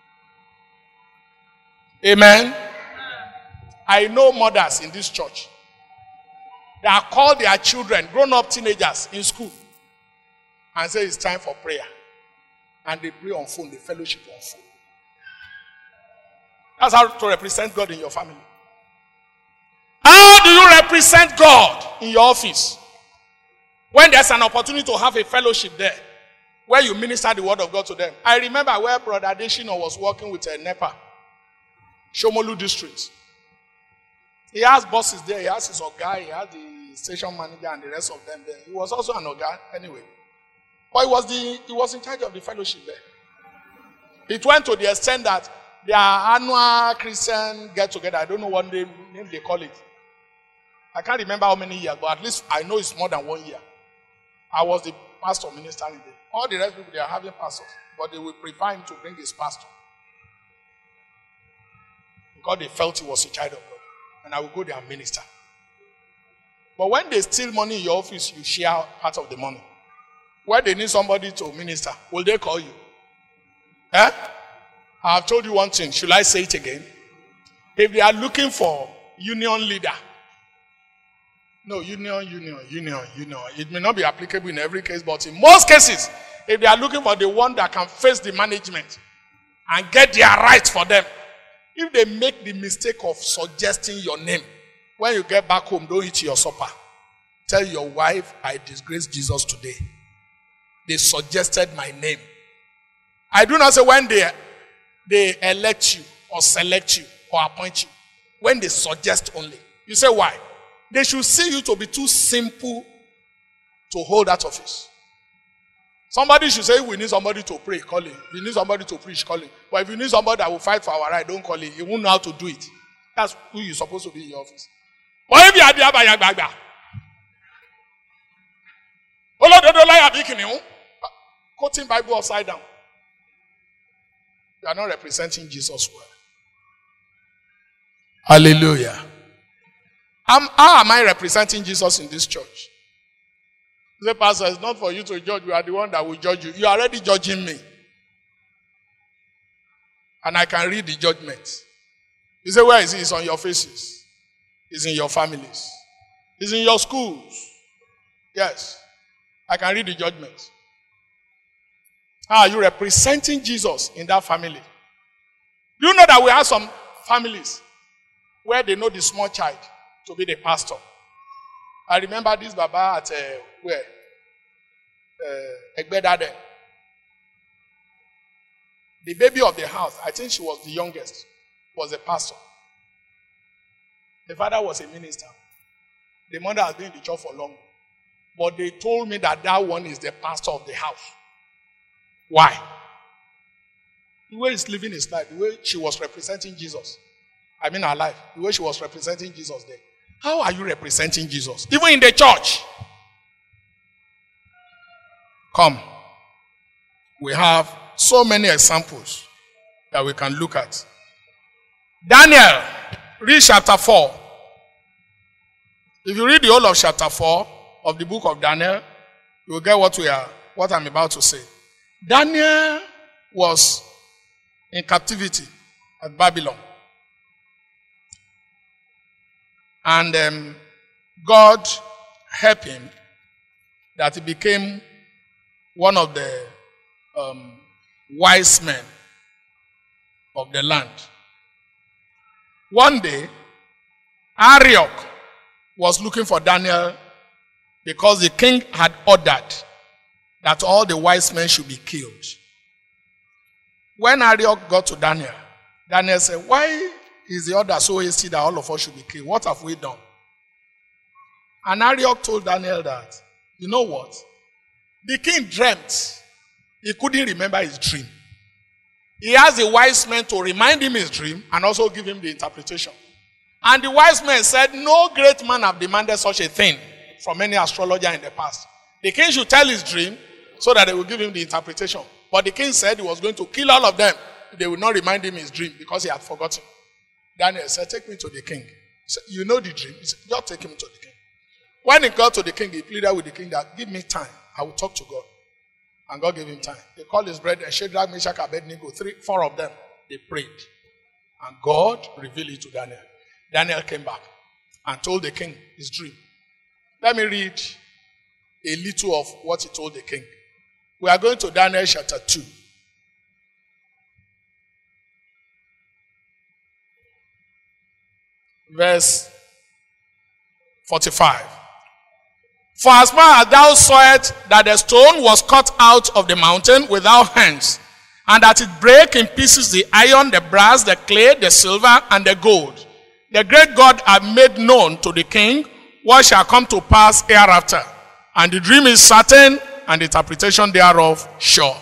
do. Amen. I know mothers in this church that call their children, grown-up teenagers in school, and say it's time for prayer. And they pray on phone, they fellowship on phone. That's how to represent God in your family. How do you represent God in your office? When there's an opportunity to have a fellowship there, where you minister the word of God to them. I remember where Brother Adeshino was working with a NEPA, Shomolu district. He has bosses there. He has his Oga. He has the station manager and the rest of them there. He was also an Oga anyway. But he was in charge of the fellowship there. It went to the extent that their annual Christian get-together, I don't know what name they call it. I can't remember how many years, but at least I know it's more than 1 year. I was the pastor ministering there. All the rest people, they are having pastors, but they will prefer him to bring his pastor. Because they felt he was a child of God. And I will go there and minister. But when they steal money in your office, you share part of the money. When they need somebody to minister, will they call you? Eh? I have told you one thing. Should I say it again? If they are looking for union leader, no, union. It may not be applicable in every case, but in most cases, if they are looking for the one that can face the management and get their rights for them, if they make the mistake of suggesting your name, when you get back home, don't eat your supper. Tell your wife, I disgraced Jesus today. They suggested my name. I do not say when they elect you or select you or appoint you. When they suggest only. You say why? They should see you to be too simple to hold that office. Somebody should say, we need somebody to pray, call him. If you need somebody to preach, call him. But if you need somebody that will fight for our right, don't call him. He won't know how to do it. That's who you're supposed to be in your office. But if you are there by your bag, quoting Bible upside down. You are not representing Jesus well. Hallelujah. How am I representing Jesus in this church? The pastor, it's not for you to judge. We are the one that will judge you. You are already judging me. And I can read the judgment. You say, where is it? It's on your faces. It's in your families. It's in your schools. Yes. I can read the judgment. How are you representing Jesus in that family? Do you know that we have some families where they know the small child to be the pastor? I remember this Baba at where? Egbeda then. The baby of the house, I think she was the youngest, was a pastor. The father was a minister. The mother has been in the church for long. But they told me that that one is the pastor of the house. Why? The way he's living his life, the way she was representing Jesus. I mean her life. The way she was representing Jesus there. How are you representing Jesus? Even in the church. Come. We have so many examples that we can look at. Daniel, read chapter 4. If you read the whole of chapter 4 of the book of Daniel, you will get what I'm about to say. Daniel was in captivity at Babylon. And God helped him that he became one of the wise men of the land. One day, Arioch was looking for Daniel because the king had ordered that all the wise men should be killed. When Arioch got to Daniel, Daniel said, why is the order so hasty that all of us should be killed? What have we done? And Arioch told Daniel that, you know what? The king dreamt. He couldn't remember his dream. He asked the wise men to remind him his dream and also give him the interpretation. And the wise men said, no great man have demanded such a thing from any astrologer in the past. The king should tell his dream so that they will give him the interpretation. But the king said he was going to kill all of them if they would not remind him his dream because he had forgotten. Daniel said, take me to the king. He said, you know the dream? He said, just take him to the king. When he got to the king, he pleaded with the king that, give me time. I will talk to God. And God gave him time. They called his brethren, Shadrach, Meshach, Abednego, 4 of them. They prayed. And God revealed it to Daniel. Daniel came back and told the king his dream. Let me read a little of what he told the king. We are going to Daniel chapter 2. Verse 45. For as far as thou sawest that the stone was cut out of the mountain without hands, and that it brake in pieces the iron, the brass, the clay, the silver, and the gold, the great God hath made known to the king what shall come to pass hereafter. And the dream is certain, and the interpretation thereof sure.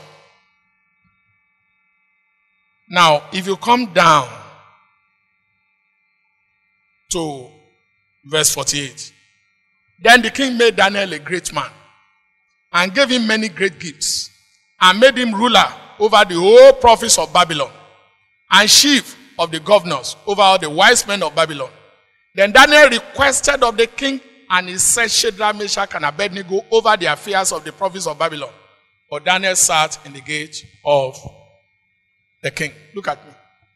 Now, if you come down to Verse 48. Then the king made Daniel a great man and gave him many great gifts and made him ruler over the whole province of Babylon and chief of the governors over all the wise men of Babylon. Then Daniel requested of the king, and he set Shadrach, Meshach, and Abednego over the affairs of the province of Babylon. But Daniel sat in the gate of the king. Look at me.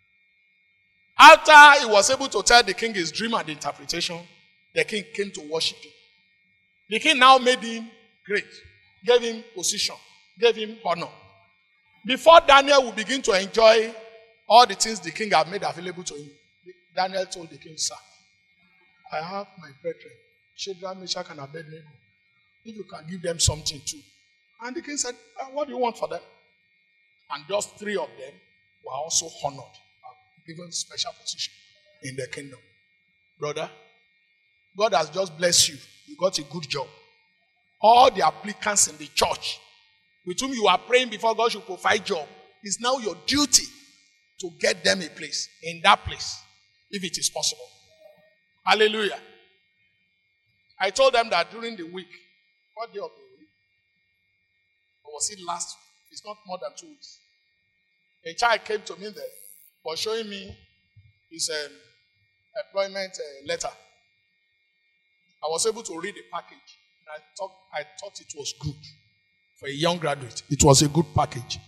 After he was able to tell the king his dream and the interpretation, the king came to worship him. The king now made him great, gave him position, gave him honor. Before Daniel would begin to enjoy all the things the king had made available to him, Daniel told the king, sir, I have my brethren, Shadrach, Meshach, and Abednego. If you can give them something too. And the king said, what do you want for them? And just 3 of them were also honored, given special position in the kingdom. Brother, God has just blessed you. You got a good job. All the applicants in the church with whom you are praying before God should provide job, it's now your duty to get them a place, in that place, if it is possible. Hallelujah. I told them that during the week, what day of the week? Or was it last week? It's not more than 2 weeks. A child came to me there, was showing me his employment letter. I was able to read the package. And I thought it was good. For a young graduate, it was a good package.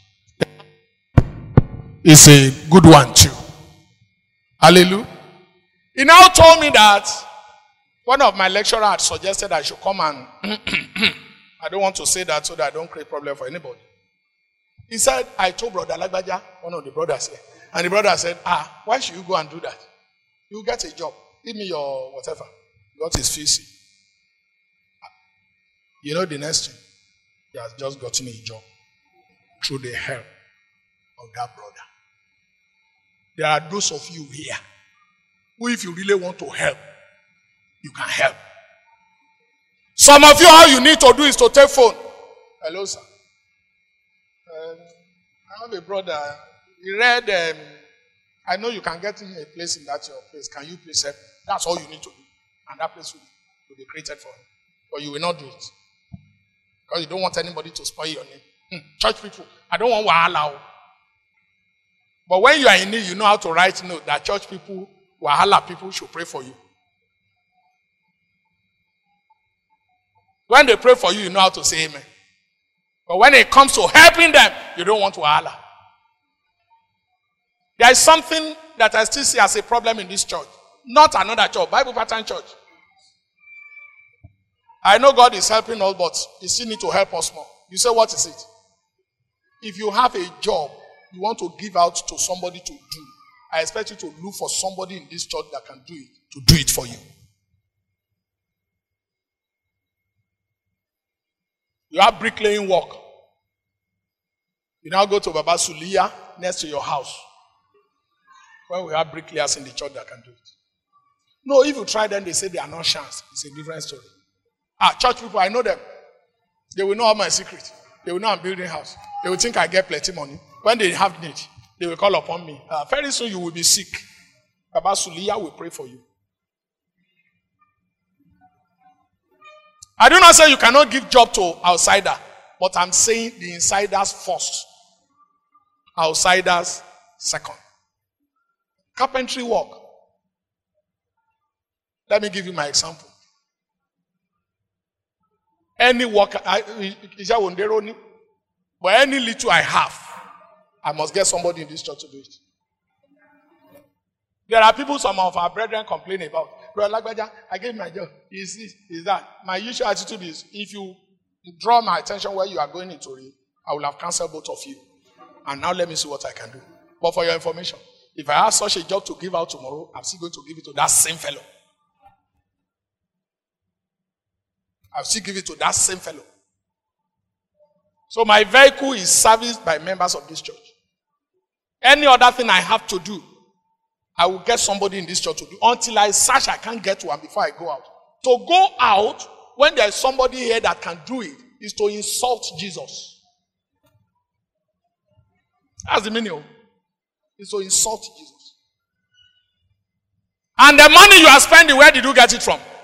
It's a good one too. Hallelujah. He now told me that one of my lecturers had suggested I should come and I don't want to say that so that I don't create problem for anybody. He said, I told Brother Lagbaja, one of the brothers here, and the brother said, why should you go and do that? You get a job. Give me your whatever. Got his fees. You know the next thing? He has just gotten a job through the help of that brother. There are those of you here who, if you really want to help, you can help. Some of you, all you need to do is to take phone. Hello, sir. I have a brother. He read, I know you can get him a place in that your place. Can you please help? That's all you need to do. And that place will be created for him. But you will not do it. Because you don't want anybody to spoil your name. Church people, I don't want wahala. But when you are in need, you know how to write note that church people, wahala people should pray for you. When they pray for you, you know how to say amen. But when it comes to helping them, you don't want wahala. There is something that I still see as a problem in this church. Not another church, Bible Pattern Church. I know God is helping us, but He still need to help us more. You say, what is it? If you have a job you want to give out to somebody to do, I expect you to look for somebody in this church that can do it, to do it for you. You have bricklaying work. You now go to Baba Suliya next to your house. When we have bricklayers in the church that can do it. No, if you try them, they say they are not chance. It's a different story. Church people, I know them. They will know all my secret. They will know I'm building a house. They will think I get plenty money. When they have need, they will call upon me. Very soon you will be sick. Baba Suliya will pray for you. I do not say you cannot give job to outsider, but I'm saying the insiders first. Outsiders second. Carpentry work. Let me give you my example. Any work, but any little I have, I must get somebody in this church to do it. There are people some of our brethren complain about. Brother Lagbaja, I gave my job. Is this, is that? My usual attitude is, if you draw my attention where you are going into it, I will have canceled both of you. And now let me see what I can do. But for your information, if I have such a job to give out tomorrow, I'm still going to give it to that same fellow. I'll still give it to that same fellow. So my vehicle is serviced by members of this church. Any other thing I have to do, I will get somebody in this church to do until I search I can't get one before I go out. To go out when there is somebody here that can do it is to insult Jesus. That's the meaning. It's to insult Jesus. And the money you are spending, where did you get it from?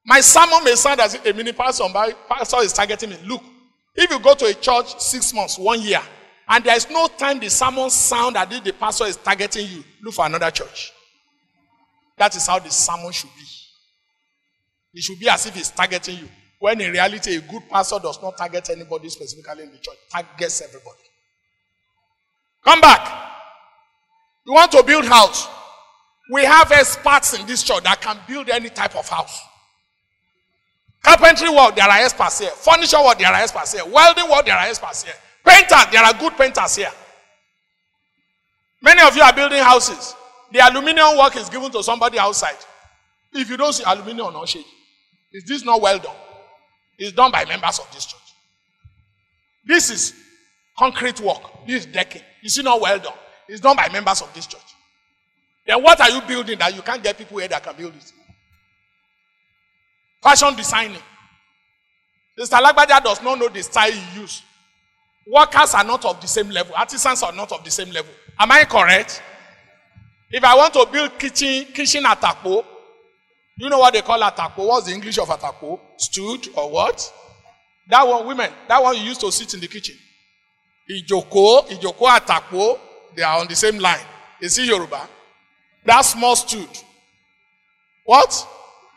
My sermon may sound as a mini pastor, but pastor is targeting me. Look, if you go to a church 6 months, 1 year, and there is no time the sermon sound as if the pastor is targeting you, look for another church. That is how the sermon should be. It should be as if it's targeting you. When in reality, a good pastor does not target anybody specifically in the church. Targets everybody. Come back. You want to build house. We have experts in this church that can build any type of house. Carpentry work, there are experts here. Furniture work, there are experts here. Welding work, there are experts here. Painters, there are good painters here. Many of you are building houses. The aluminium work is given to somebody outside. If you don't see aluminium or shade, is this not well done? It's done by members of this church. This is concrete work. This is decking. Is it not well done? It's done by members of this church. Then what are you building that you can't get people here that can build it? Fashion designing. Mr. Lagbaja does not know the style you use. Workers are not of the same level. Artisans are not of the same level. Am I correct? If I want to build kitchen atakpo, you know what they call atakpo? What's the English of atakpo? Stood or what? That one, women, that one you used to sit in the kitchen. Ijoko atakpo, they are on the same line. You see Yoruba? That small stood. What?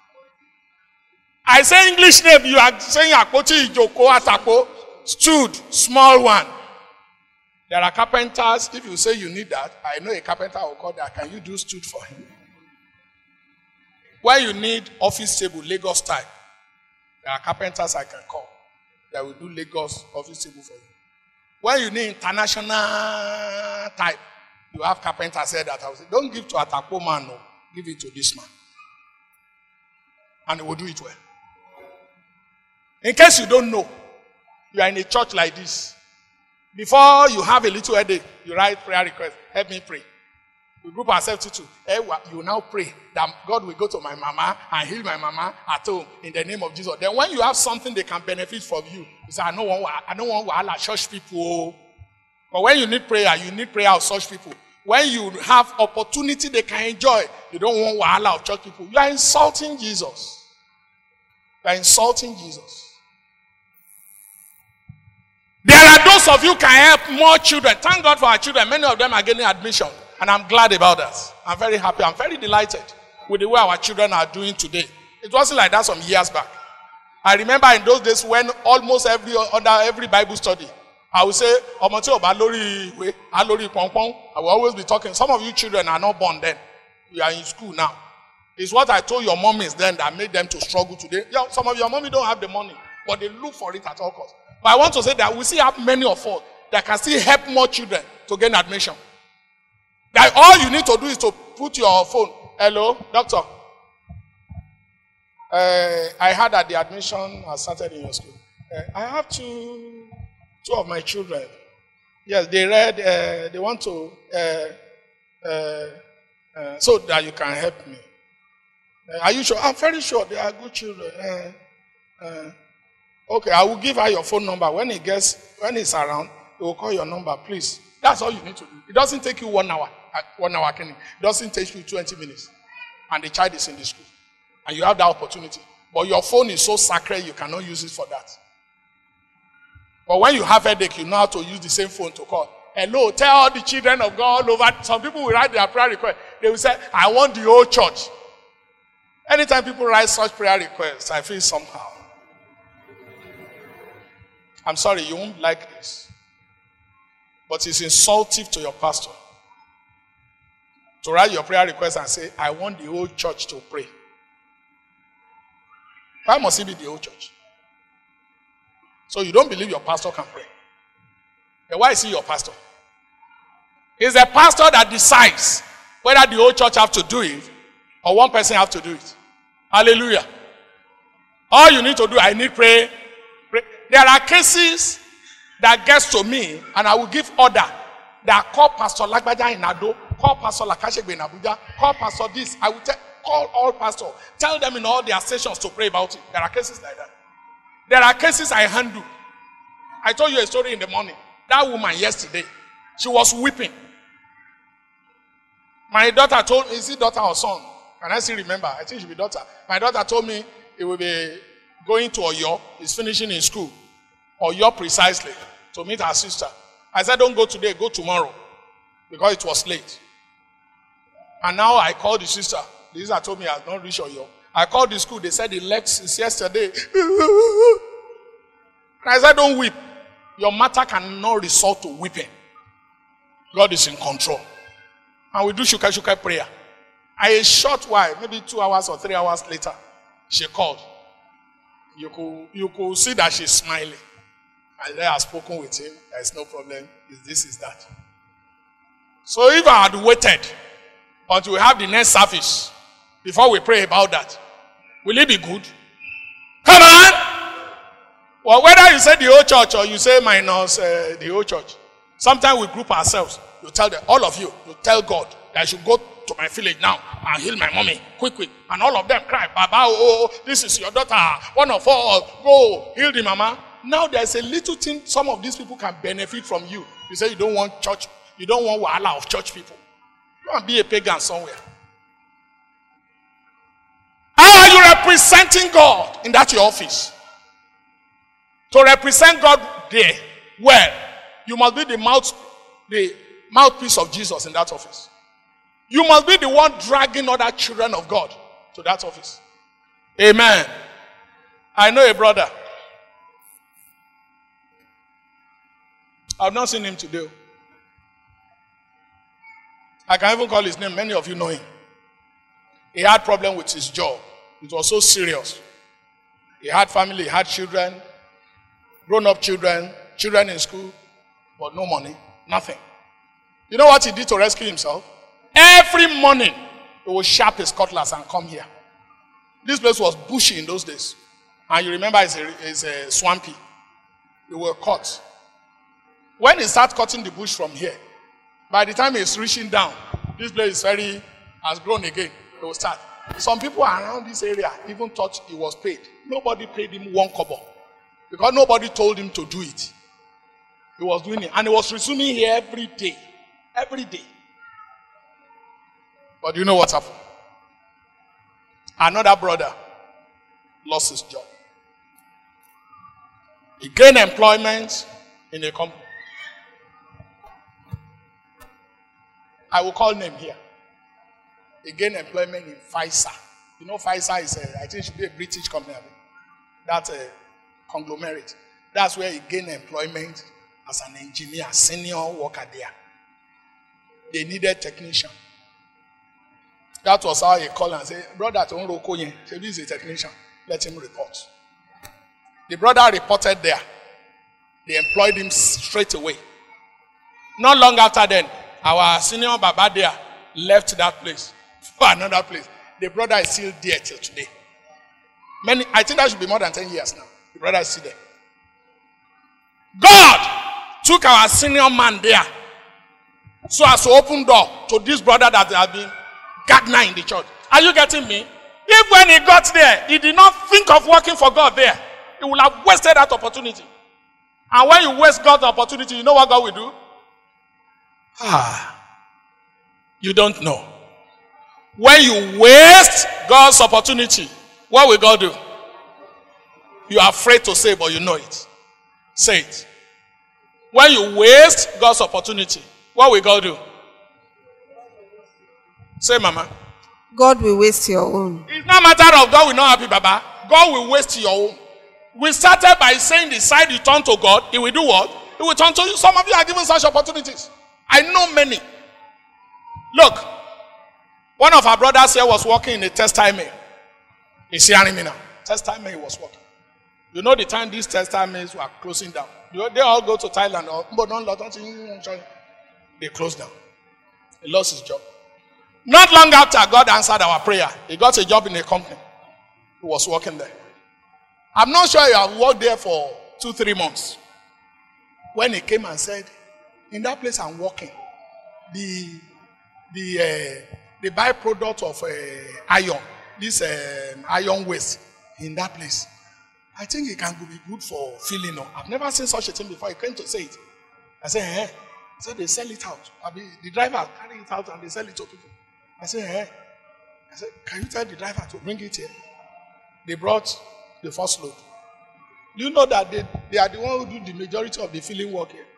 I say English name, you are saying akpoti, ijoko, atakpo, stood, small one. There are carpenters, if you say you need that, I know a carpenter will call that. Can you do stood for him? When you need office table, Lagos style, there are carpenters I can call that will do Lagos office table for you. When you need international type, you have carpenters here that I will say, don't give to Atakpo man, no. Give it to this man. And he will do it well. In case you don't know, you are in a church like this. Before you have a little headache, you write prayer request. Help me pray. We group ourselves to you now pray that God will go to my mama and heal my mama at home in the name of Jesus. Then when you have something they can benefit from you, you say, I don't want church people. But when you need prayer of such people. When you have opportunity they can enjoy, you don't want wahala of church people. You are insulting Jesus. You are insulting Jesus. There are those of you can help more children. Thank God for our children. Many of them are getting admission. And I'm glad about that. I'm very happy. I'm very delighted with the way our children are doing today. It wasn't like that some years back. I remember in those days when almost every Bible study, I would say, I will always be talking. Some of you children are not born then. You are in school now. It's what I told your mommies then that made them to struggle today. Yeah, some of your mommy don't have the money, but they look for it at all costs. But I want to say that we still have many of us that can still help more children to gain admission. That all you need to do is to put your phone. Hello, doctor. I heard that the admission has started in your school. I have two of my children. Yes, they read. They want to so that you can help me. Are you sure? I'm very sure they are good children. Okay, I will give her your phone number. When it's around, he will call your number, please. That's all you need to do. It doesn't take you 1 hour. 1 hour, it doesn't take you 20 minutes. And the child is in the school. And you have that opportunity. But your phone is so sacred, you cannot use it for that. But when you have headache, you know how to use the same phone to call. Hello, tell all the children of God all over. Some people will write their prayer request. They will say, I want the whole church. Anytime people write such prayer requests, I feel somehow. I'm sorry, you won't like this. But it's insultive to your pastor to write your prayer request and say, I want the whole church to pray. Why must it be the whole church? So you don't believe your pastor can pray. Then why is he your pastor? It's the pastor that decides whether the whole church have to do it or one person have to do it. Hallelujah. All you need to do, I need pray. There are cases that gets to me and I will give order that call Pastor Lagbaja in Ado, call Pastor Lakashegbe in Abuja, call Pastor this. I will call all pastors. Tell them in all their sessions to pray about it. There are cases like that. There are cases I handle. I told you a story in the morning. That woman yesterday, she was weeping. My daughter told me, is it daughter or son? Can I still remember? I think it should be daughter. My daughter told me, he will be going to Oyo. He's finishing in school. Oyo precisely, to meet her sister. I said, don't go today, go tomorrow. Because it was late. And now I called the sister. The sister told me I had not reached Oyo. I called the school. They said he left since yesterday. And I said, don't weep. Your matter cannot resort to weeping. God is in control. And we do shuka prayer. A short while, maybe 2 hours or 3 hours later, she called. You could see that she's smiling. And then I have spoken with him. There is no problem. Is this, is that. So if I had waited until we have the next service before we pray about that, will it be good? Come on! Well, whether you say the whole church or you say minus the whole church, sometimes we group ourselves. You tell them, all of you, you tell God that I should go to my village now and heal my mommy quick. And all of them cry, Baba, oh, this is your daughter. One of us, go heal the mama. Now there's a little thing some of these people can benefit from you. You say you don't want church, you don't want wahala of church people. Go and be a pagan somewhere. How are you representing God in that your office? To represent God there, well, you must be the mouthpiece of Jesus in that office. You must be the one dragging other children of God to that office. Amen. I know a brother. I've not seen him today. I can even call his name. Many of you know him. He had problem with his job. It was so serious. He had family, he had children, grown-up children, children in school, but no money, nothing. You know what he did to rescue himself? Every morning, he would sharp his cutlass and come here. This place was bushy in those days. And you remember it's a swampy. They were cut. When he starts cutting the bush from here, by the time he's reaching down, this place has grown again. It will start. Some people around this area even thought he was paid. Nobody paid him 1 kobo. Because nobody told him to do it. He was doing it. And he was resuming here every day. Every day. But you know what happened? Another brother lost his job. He gained employment in a company. I will call name here. He gained employment in Pfizer. You know Pfizer is, I think it should be a British company. That's a conglomerate. That's where he gained employment as an engineer, senior worker there. They needed technician. That was how he called and said, brother, this is a technician. Let him report. The brother reported there. They employed him straight away. Not long after then, our senior Baba there left that place for another place. The brother is still there till today. I think that should be more than 10 years now. The brother is still there. God took our senior man there so as to open door to this brother that has been gardener in the church. Are you getting me? If when he got there, he did not think of working for God there, he would have wasted that opportunity. And when you waste God's opportunity, you know what God will do? You don't know. When you waste God's opportunity, what will God do? You are afraid to say, but you know it. Say it. When you waste God's opportunity, what will God do? Say, Mama. God will waste your own. It's not a matter of God will not happy, Baba. God will waste your own. We started by saying the side you turn to God, He will do what? He will turn to you. Some of you are given such opportunities. I know many. Look, one of our brothers here was working in a textile mill. He's hearing me now. Textile mill he was working. You know the time these textile mills were closing down. They all go to Thailand. They closed down. He lost his job. Not long after God answered our prayer, he got a job in a company. He was working there. I'm not sure he had worked there for 2-3 months. When he came and said, in that place I'm working, the byproduct of iron, this iron waste in that place, I think it can be good for filling up. I've never seen such a thing before. He came to say it. I said, eh? He said they sell it out. The driver carry it out and they sell it to people. I said, eh? I said, can you tell the driver to bring it here? They brought the first load. Do you know that they are the one who do the majority of the filling work here?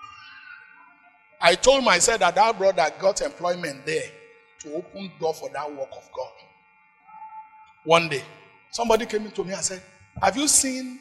I told myself that brother got employment there to open door for that work of God. One day, somebody came into me and said, have you seen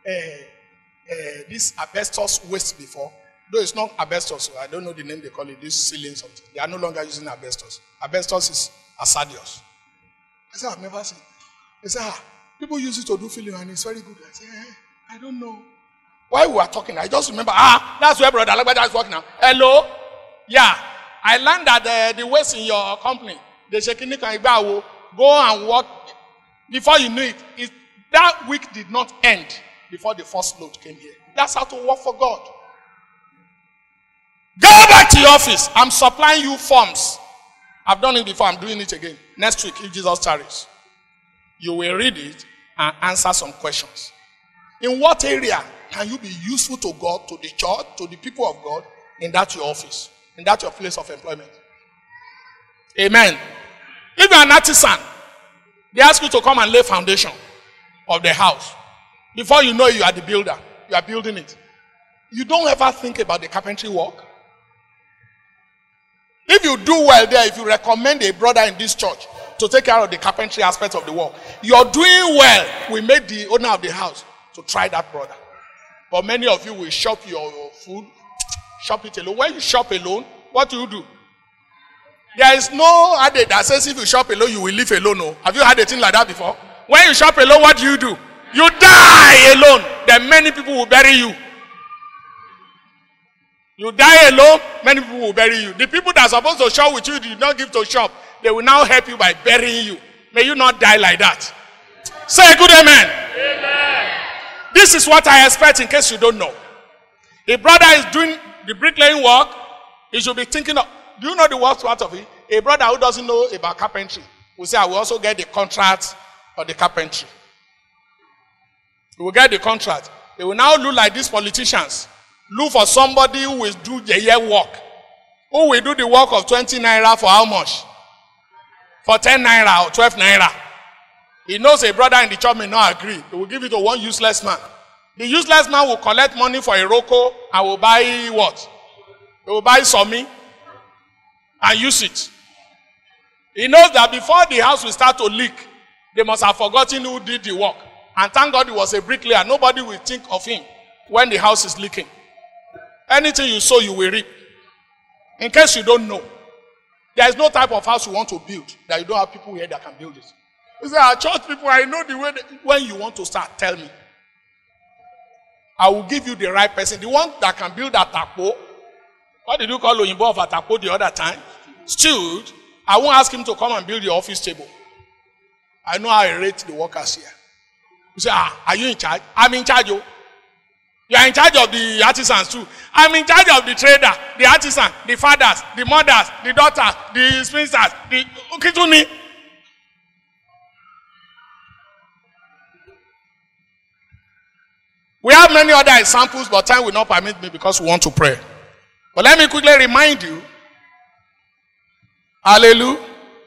this asbestos waste before? Though it's not asbestos, so I don't know the name they call it, this ceiling something. They are no longer using asbestos. Asbestos is asadios. I said, I've never seen it. They said, people use it to do filling and it's very good. I said, I don't know. While we were talking, I just remember, that's where Brother Alagbaja is working now. Hello? Yeah. I learned that the waste in your company, the Shekini Kanibawo, go and work. Before you knew it, that week did not end before the first load came here. That's how to work for God. Go back to your office. I'm supplying you forms. I've done it before. I'm doing it again. Next week, if Jesus tarries. You will read it and answer some questions. In what area can you be useful to God, to the church, to the people of God, in that your office, in that your place of employment? Amen. If you're an artisan, they ask you to come and lay foundation of the house. Before you know it, you are the builder. You are building it. You don't ever think about the carpentry work. If you do well there, if you recommend a brother in this church to take care of the carpentry aspect of the work, you're doing well. We made the owner of the house to try that brother. But many of you will shop your food, shop it alone. When you shop alone, what do? There is no adage that says if you shop alone, you will live alone. No. Have you had a thing like that before? When you shop alone, what do? You die alone. Then many people will bury you. You die alone, many people will bury you. The people that are supposed to shop with you, did not give to shop. They will now help you by burying you. May you not die like that. Say a good amen. Amen. This is what I expect in case you don't know. A brother is doing the bricklaying work, he should be thinking of, do you know the worst part of it? A brother who doesn't know about carpentry will say, I will also get the contract for the carpentry. He will get the contract. They will now look like these politicians. Look for somebody who will do the year work. Who will do the work of 20 naira for how much? For 10 naira or 12 naira. He knows a brother in the church may not agree. He will give it to one useless man. The useless man will collect money for a roko and will buy what? He will buy somi and use it. He knows that before the house will start to leak, they must have forgotten who did the work. And thank God he was a bricklayer. Nobody will think of him when the house is leaking. Anything you sow, you will reap. In case you don't know, there is no type of house you want to build that you don't have people here that can build it. You say, our church people, I know the way. When you want to start, tell me. I will give you the right person. The one that can build a tapo. What did you call Oyinbo of a tapo the other time? Stewed. I won't ask him to come and build your office table. I know how I rate the workers here. You say, are you in charge? I'm in charge. You are in charge of the artisans too. I'm in charge of the trader, the artisan, the fathers, the mothers, the daughters, the spinsters, the Ukituni. We have many other examples, but time will not permit me because we want to pray. But let me quickly remind you, hallelujah,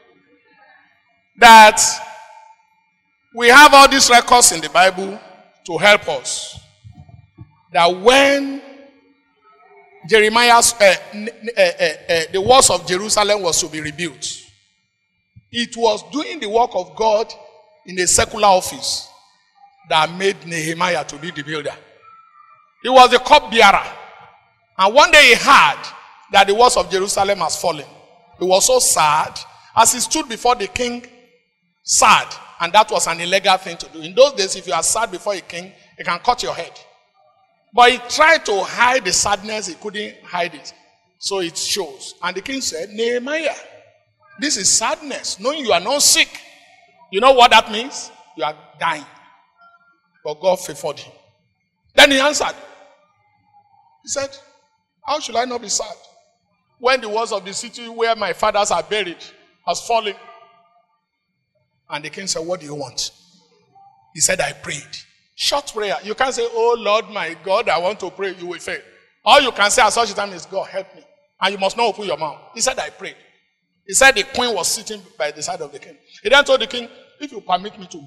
that we have all these records in the Bible to help us. That when Jeremiah's, the walls of Jerusalem was to be rebuilt, it was doing the work of God in a secular office that made Nehemiah to be the builder. He was the cupbearer. And one day he heard that the walls of Jerusalem has fallen. He was so sad. As he stood before the king, sad. And that was an illegal thing to do. In those days, if you are sad before a king, he can cut your head. But he tried to hide the sadness. He couldn't hide it. So it shows. And the king said, Nehemiah, this is sadness, knowing you are not sick. You know what that means? You are dying. But God favored him. Then he answered. He said, how should I not be sad when the walls of the city where my fathers are buried has fallen? And the king said, what do you want? He said, I prayed. Short prayer. You can't say, oh Lord, my God, I want to pray. You will fail. All you can say at such a time is, God, help me. And you must not open your mouth. He said, I prayed. He said the queen was sitting by the side of the king. He then told the king, if you permit me to go,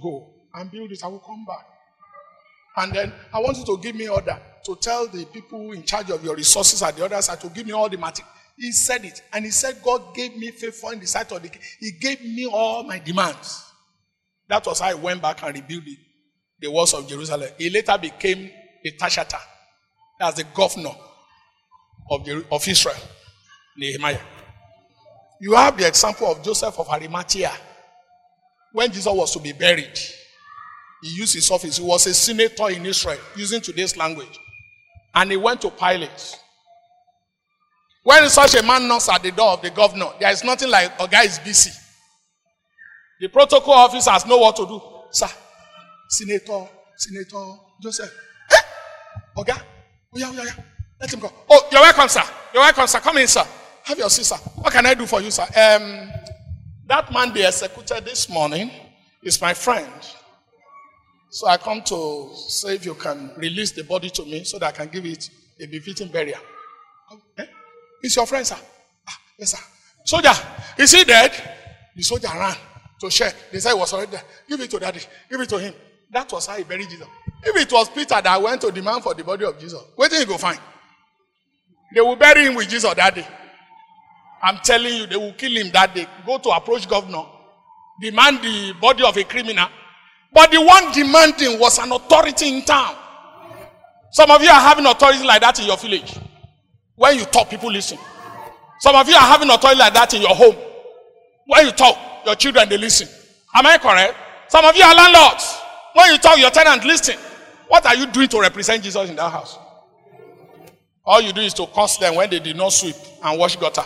and build it. I will come back. And then I want you to give me order to tell the people in charge of your resources at the other side to give me all the material. He said it. And he said, God gave me favor in the sight of the king. He gave me all my demands. That was how I went back and rebuilt the walls of Jerusalem. He later became a Tashata. That's the governor of Israel, Nehemiah. You have the example of Joseph of Arimathea. When Jesus was to be buried, he used his office. He was a senator in Israel, using today's language. And he went to Pilate. When such a man knocks at the door of the governor, there is nothing like, a guy is busy. The protocol officers know what to do. Sir, Senator Joseph. Hey, Oga, yeah. Let him go. Oh, you're welcome, sir. You're welcome, sir. Come in, sir. Have your seat, sir. What can I do for you, sir? That man they executed this morning is my friend. So I come to say if you can release the body to me so that I can give it a befitting burial. Eh? It's your friend, sir. Yes, sir. Soldier, is he dead? The soldier ran to share. They said he was already there. Give it to daddy. Give it to him. That was how he buried Jesus. If it was Peter that went to demand for the body of Jesus, where did he go find? They will bury him with Jesus that day. I'm telling you, they will kill him that day. Go to approach governor. Demand the body of a criminal. But the one demanding was an authority in town. Some of you are having authority like that in your village. When you talk, people listen. Some of you are having authority like that in your home. When you talk, your children, they listen. Am I correct? Some of you are landlords. When you talk, your tenants listen. What are you doing to represent Jesus in that house? All you do is to curse them when they did not sweep and wash gutter.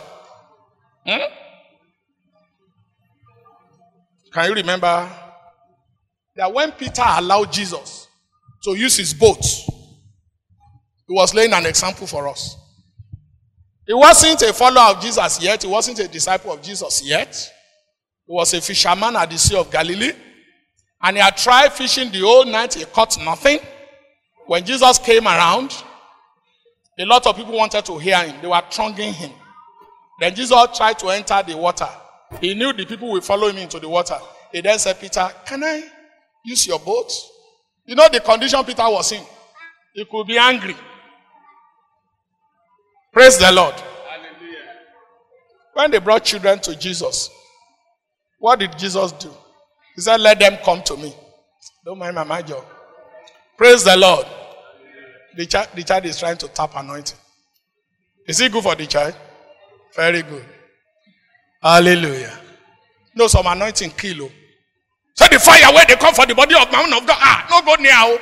Can you remember that when Peter allowed Jesus to use his boat, he was laying an example for us. He wasn't a follower of Jesus yet. He wasn't a disciple of Jesus yet. He was a fisherman at the Sea of Galilee. And he had tried fishing the whole night. He caught nothing. When Jesus came around, a lot of people wanted to hear him. They were thronging him. Then Jesus tried to enter the water. He knew the people would follow him into the water. He then said, Peter, can I use your boat? You know the condition Peter was in. He could be angry. Praise the Lord. Hallelujah. When they brought children to Jesus, what did Jesus do? He said, let them come to me. Don't mind my job. Praise the Lord. The child is trying to tap anointing. Is it good for the child? Very good. Hallelujah. No, some anointing kill. So the fire where they come for the body of man of God. No go near.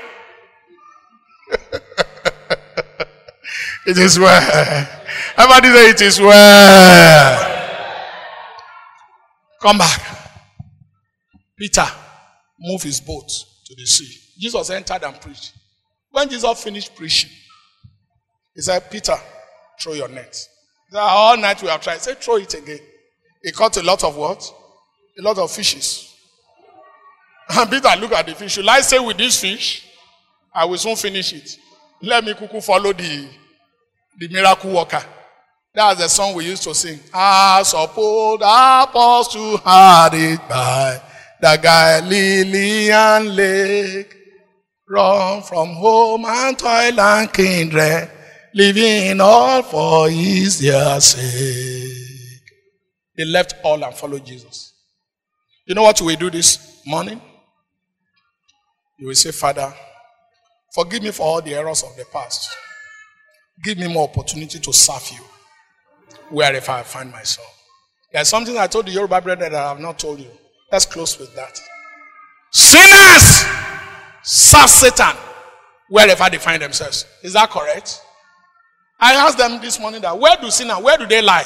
It is well. Everybody say it is well. Come back. Peter moved his boat to the sea. Jesus entered and preached. When Jesus finished preaching, he said, Peter, throw your net. He said, all night we have tried. He said, throw it again. He caught a lot of what? A lot of fishes. And Peter looked at the fish. Should I say with this fish? I will soon finish it. Let me kuku follow the miracle worker. That's the song we used to sing. I suppose the apostle had it by the Galilean lake. Run from home and toil and kindred, living all for his dear sake. They left all and followed Jesus. You know what we do this morning? You will say, Father, forgive me for all the errors of the past. Give me more opportunity to serve you wherever I find myself. There's something I told the Yoruba brethren that I have not told you. Let's close with that. Sinners serve Satan wherever they find themselves. Is that correct? I asked them this morning that where do sinners, where do they lie?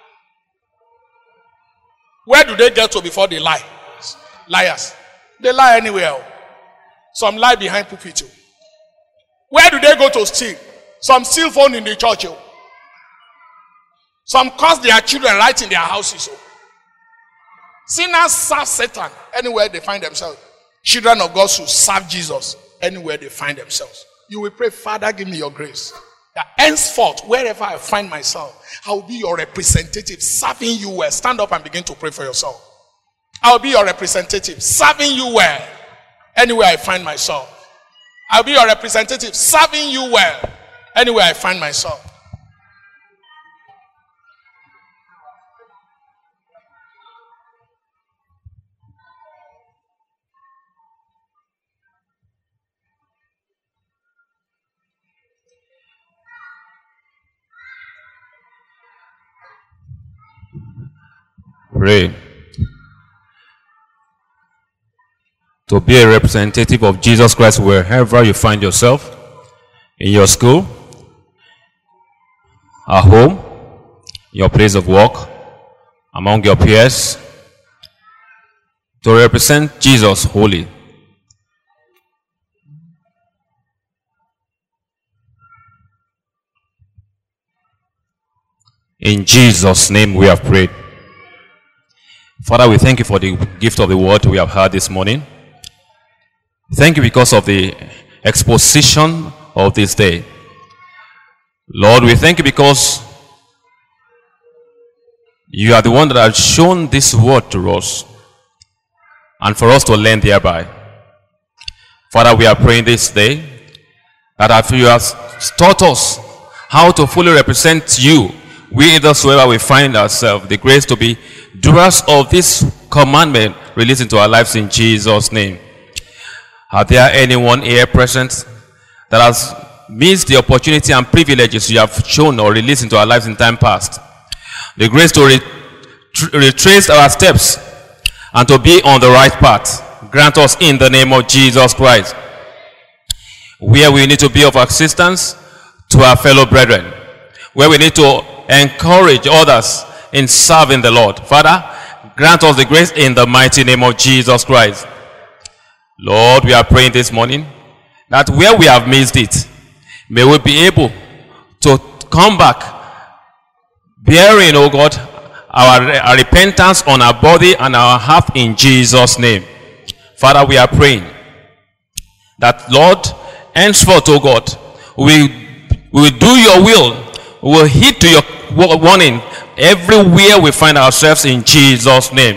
Where do they get to before they lie? Liars. They lie anywhere. Some lie behind pulpit. Where do they go to steal? Some steal phone in the church. Some curse their children right in their houses. Sinners serve Satan anywhere they find themselves. Children of God should serve Jesus anywhere they find themselves. You will pray, Father, give me your grace. That henceforth, wherever I find myself, I will be your representative, serving you well. Stand up and begin to pray for yourself. I will be your representative, serving you well. anywhere I find myself. I'll be your representative, serving you well anywhere I find myself. Pray to be a representative of Jesus Christ wherever you find yourself, in your school, at home, your place of work, among your peers, to represent Jesus wholly. In Jesus' name we have prayed. Father, we thank you for the gift of the word we have heard this morning. Thank you because of the exposition of this day. Lord, we thank you because you are the one that has shown this word to us and for us to learn thereby. Father, we are praying this day that after you have taught us how to fully represent you, we wherever we find ourselves, the grace to be doers of this commandment released into our lives in Jesus' name. Are there anyone here present that has missed the opportunity and privileges you have shown or released into our lives in time past? The grace to retrace our steps and to be on the right path. Grant us in the name of Jesus Christ. Where we need to be of assistance to our fellow brethren. Where we need to encourage others in serving the Lord. Father, grant us the grace in the mighty name of Jesus Christ. Lord, we are praying this morning that where we have missed it, may we be able to come back bearing, oh God, our repentance on our body and our heart in Jesus' name. Father, we are praying that, Lord, henceforth, oh God, we will do your will. We will heed to your warning everywhere we find ourselves in Jesus' name.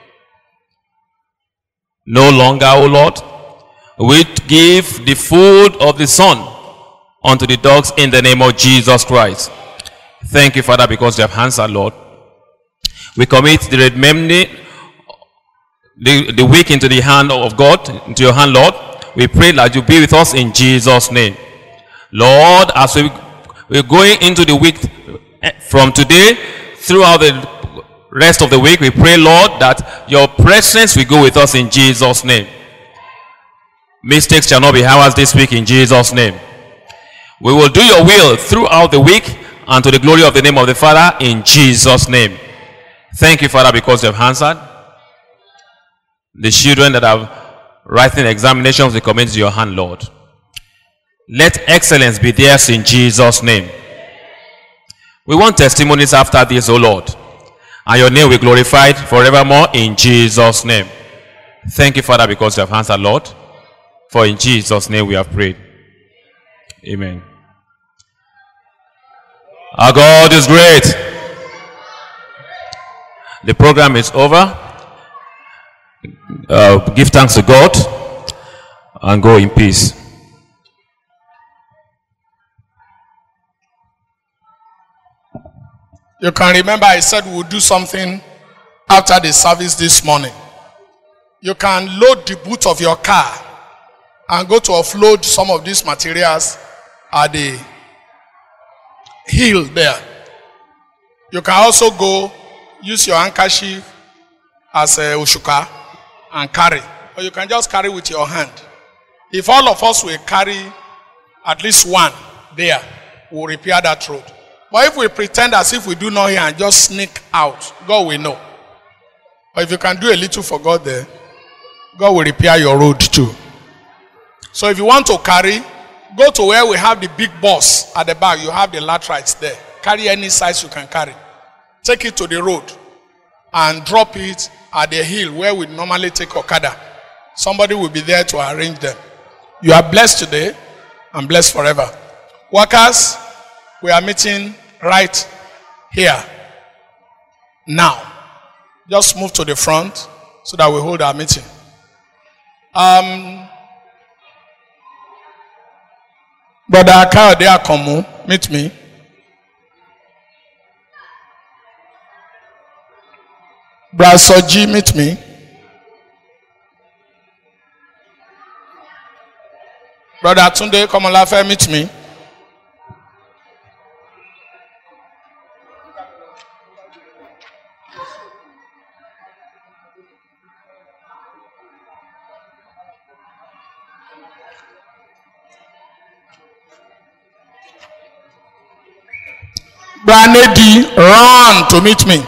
No longer, O Lord, we give the food of the Son unto the dogs in the name of Jesus Christ. Thank you, Father, because you have answered, Lord. We commit the remaining, the week into the hand of God, into your hand, Lord. We pray that you be with us in Jesus' name. Lord, as we're going into the week from today throughout the rest of the week, we pray, Lord, that your presence will go with us in Jesus' name. Mistakes shall not be ours this week in Jesus' name. We will do your will throughout the week and to the glory of the name of the Father in Jesus' name. Thank you, Father, because you have answered. The children that are writing examinations, we commit to your hand, Lord. Let excellence be theirs in Jesus' name. We want testimonies after this, O Lord. And your name will be glorified forevermore in Jesus' name. Thank you, Father, because you have answered, Lord. For in Jesus' name we have prayed. Amen. Our God is great. The program is over. Give thanks to God and go in peace. You can remember I said we'll do something after the service this morning. You can load the boot of your car and go to offload some of these materials at the hill there. You can also go use your handkerchief as a ushuka and carry. Or you can just carry with your hand. If all of us will carry at least one there, we'll repair that road. But if we pretend as if we do not hear and just sneak out, God will know. But if you can do a little for God there, God will repair your road too. So if you want to carry, go to where we have the big bus at the back. You have the latrites there. Carry any size you can carry. Take it to the road and drop it at the hill where we normally take Okada. Somebody will be there to arrange them. You are blessed today and blessed forever. Workers, we are meeting right here now. Just move to the front so that we hold our meeting. Brother Akayode Akomu, meet me. Brother Soji, meet me. Brother Tunde Komolafe, meet me. Brother Nedi, run to meet me.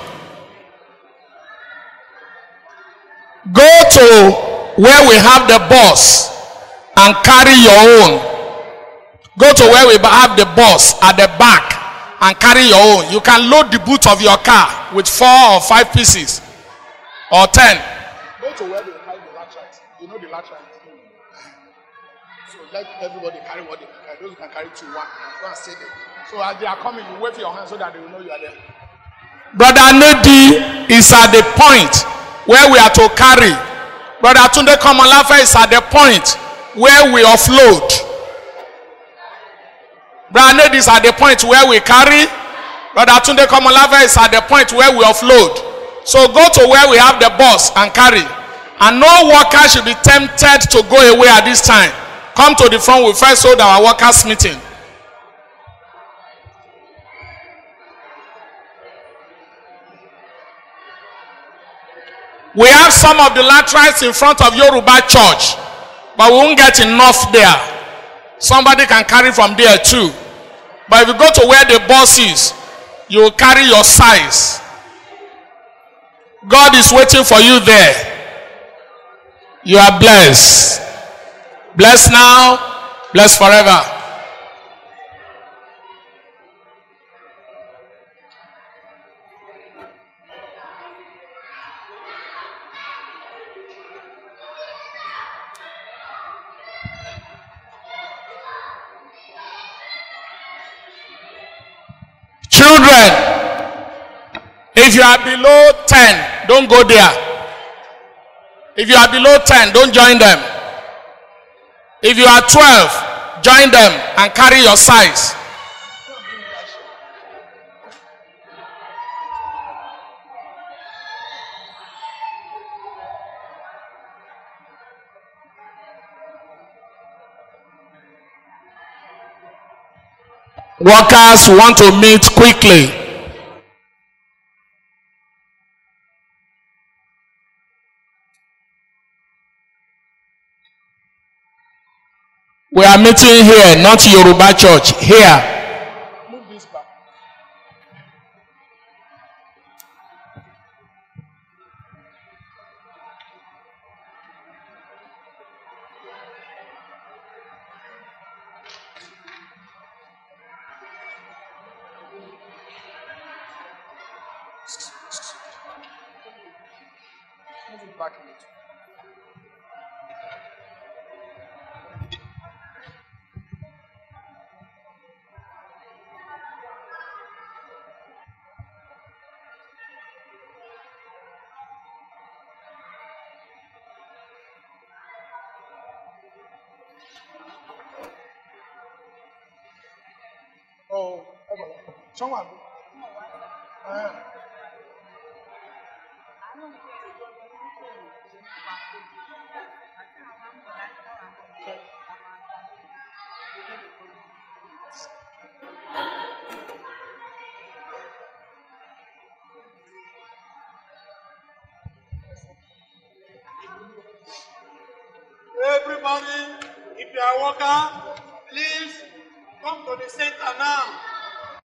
Go to where we have the bus and carry your own. Go to where we have the bus at the back and carry your own. You can load the boot of your car with 4 or 5 pieces or 10. Go to where they carry the latchlight. You know the latchlight. So let everybody carry what they can carry. Those who can carry 2, 1. Go and stay there. So as they are coming, you wave your hand so that they will know you are there. Brother Nedi is at the point where we are to carry. Brother Tunde Komolafe is at the point where we offload. Brother Nedi is at the point where we carry. Brother Tunde Komolafe is at the point where we offload. So go to where we have the bus and carry. And no worker should be tempted to go away at this time. Come to the front. We first hold our workers' meeting. We have some of the latrines in front of Yoruba church, but we won't get enough there. Somebody can carry from there too. But if you go to where the bus is, you will carry your size. God is waiting for you there. You are blessed. Blessed now, blessed forever. Children, if you are below 10, don't go there. If you are below 10, don't join them. If you are 12, join them and carry your size. Workers want to meet quickly. We are meeting here, not Yoruba church. Here. Move this back. Move it back a little. Oh, someone. Everybody, if you are a worker, please come to the center now.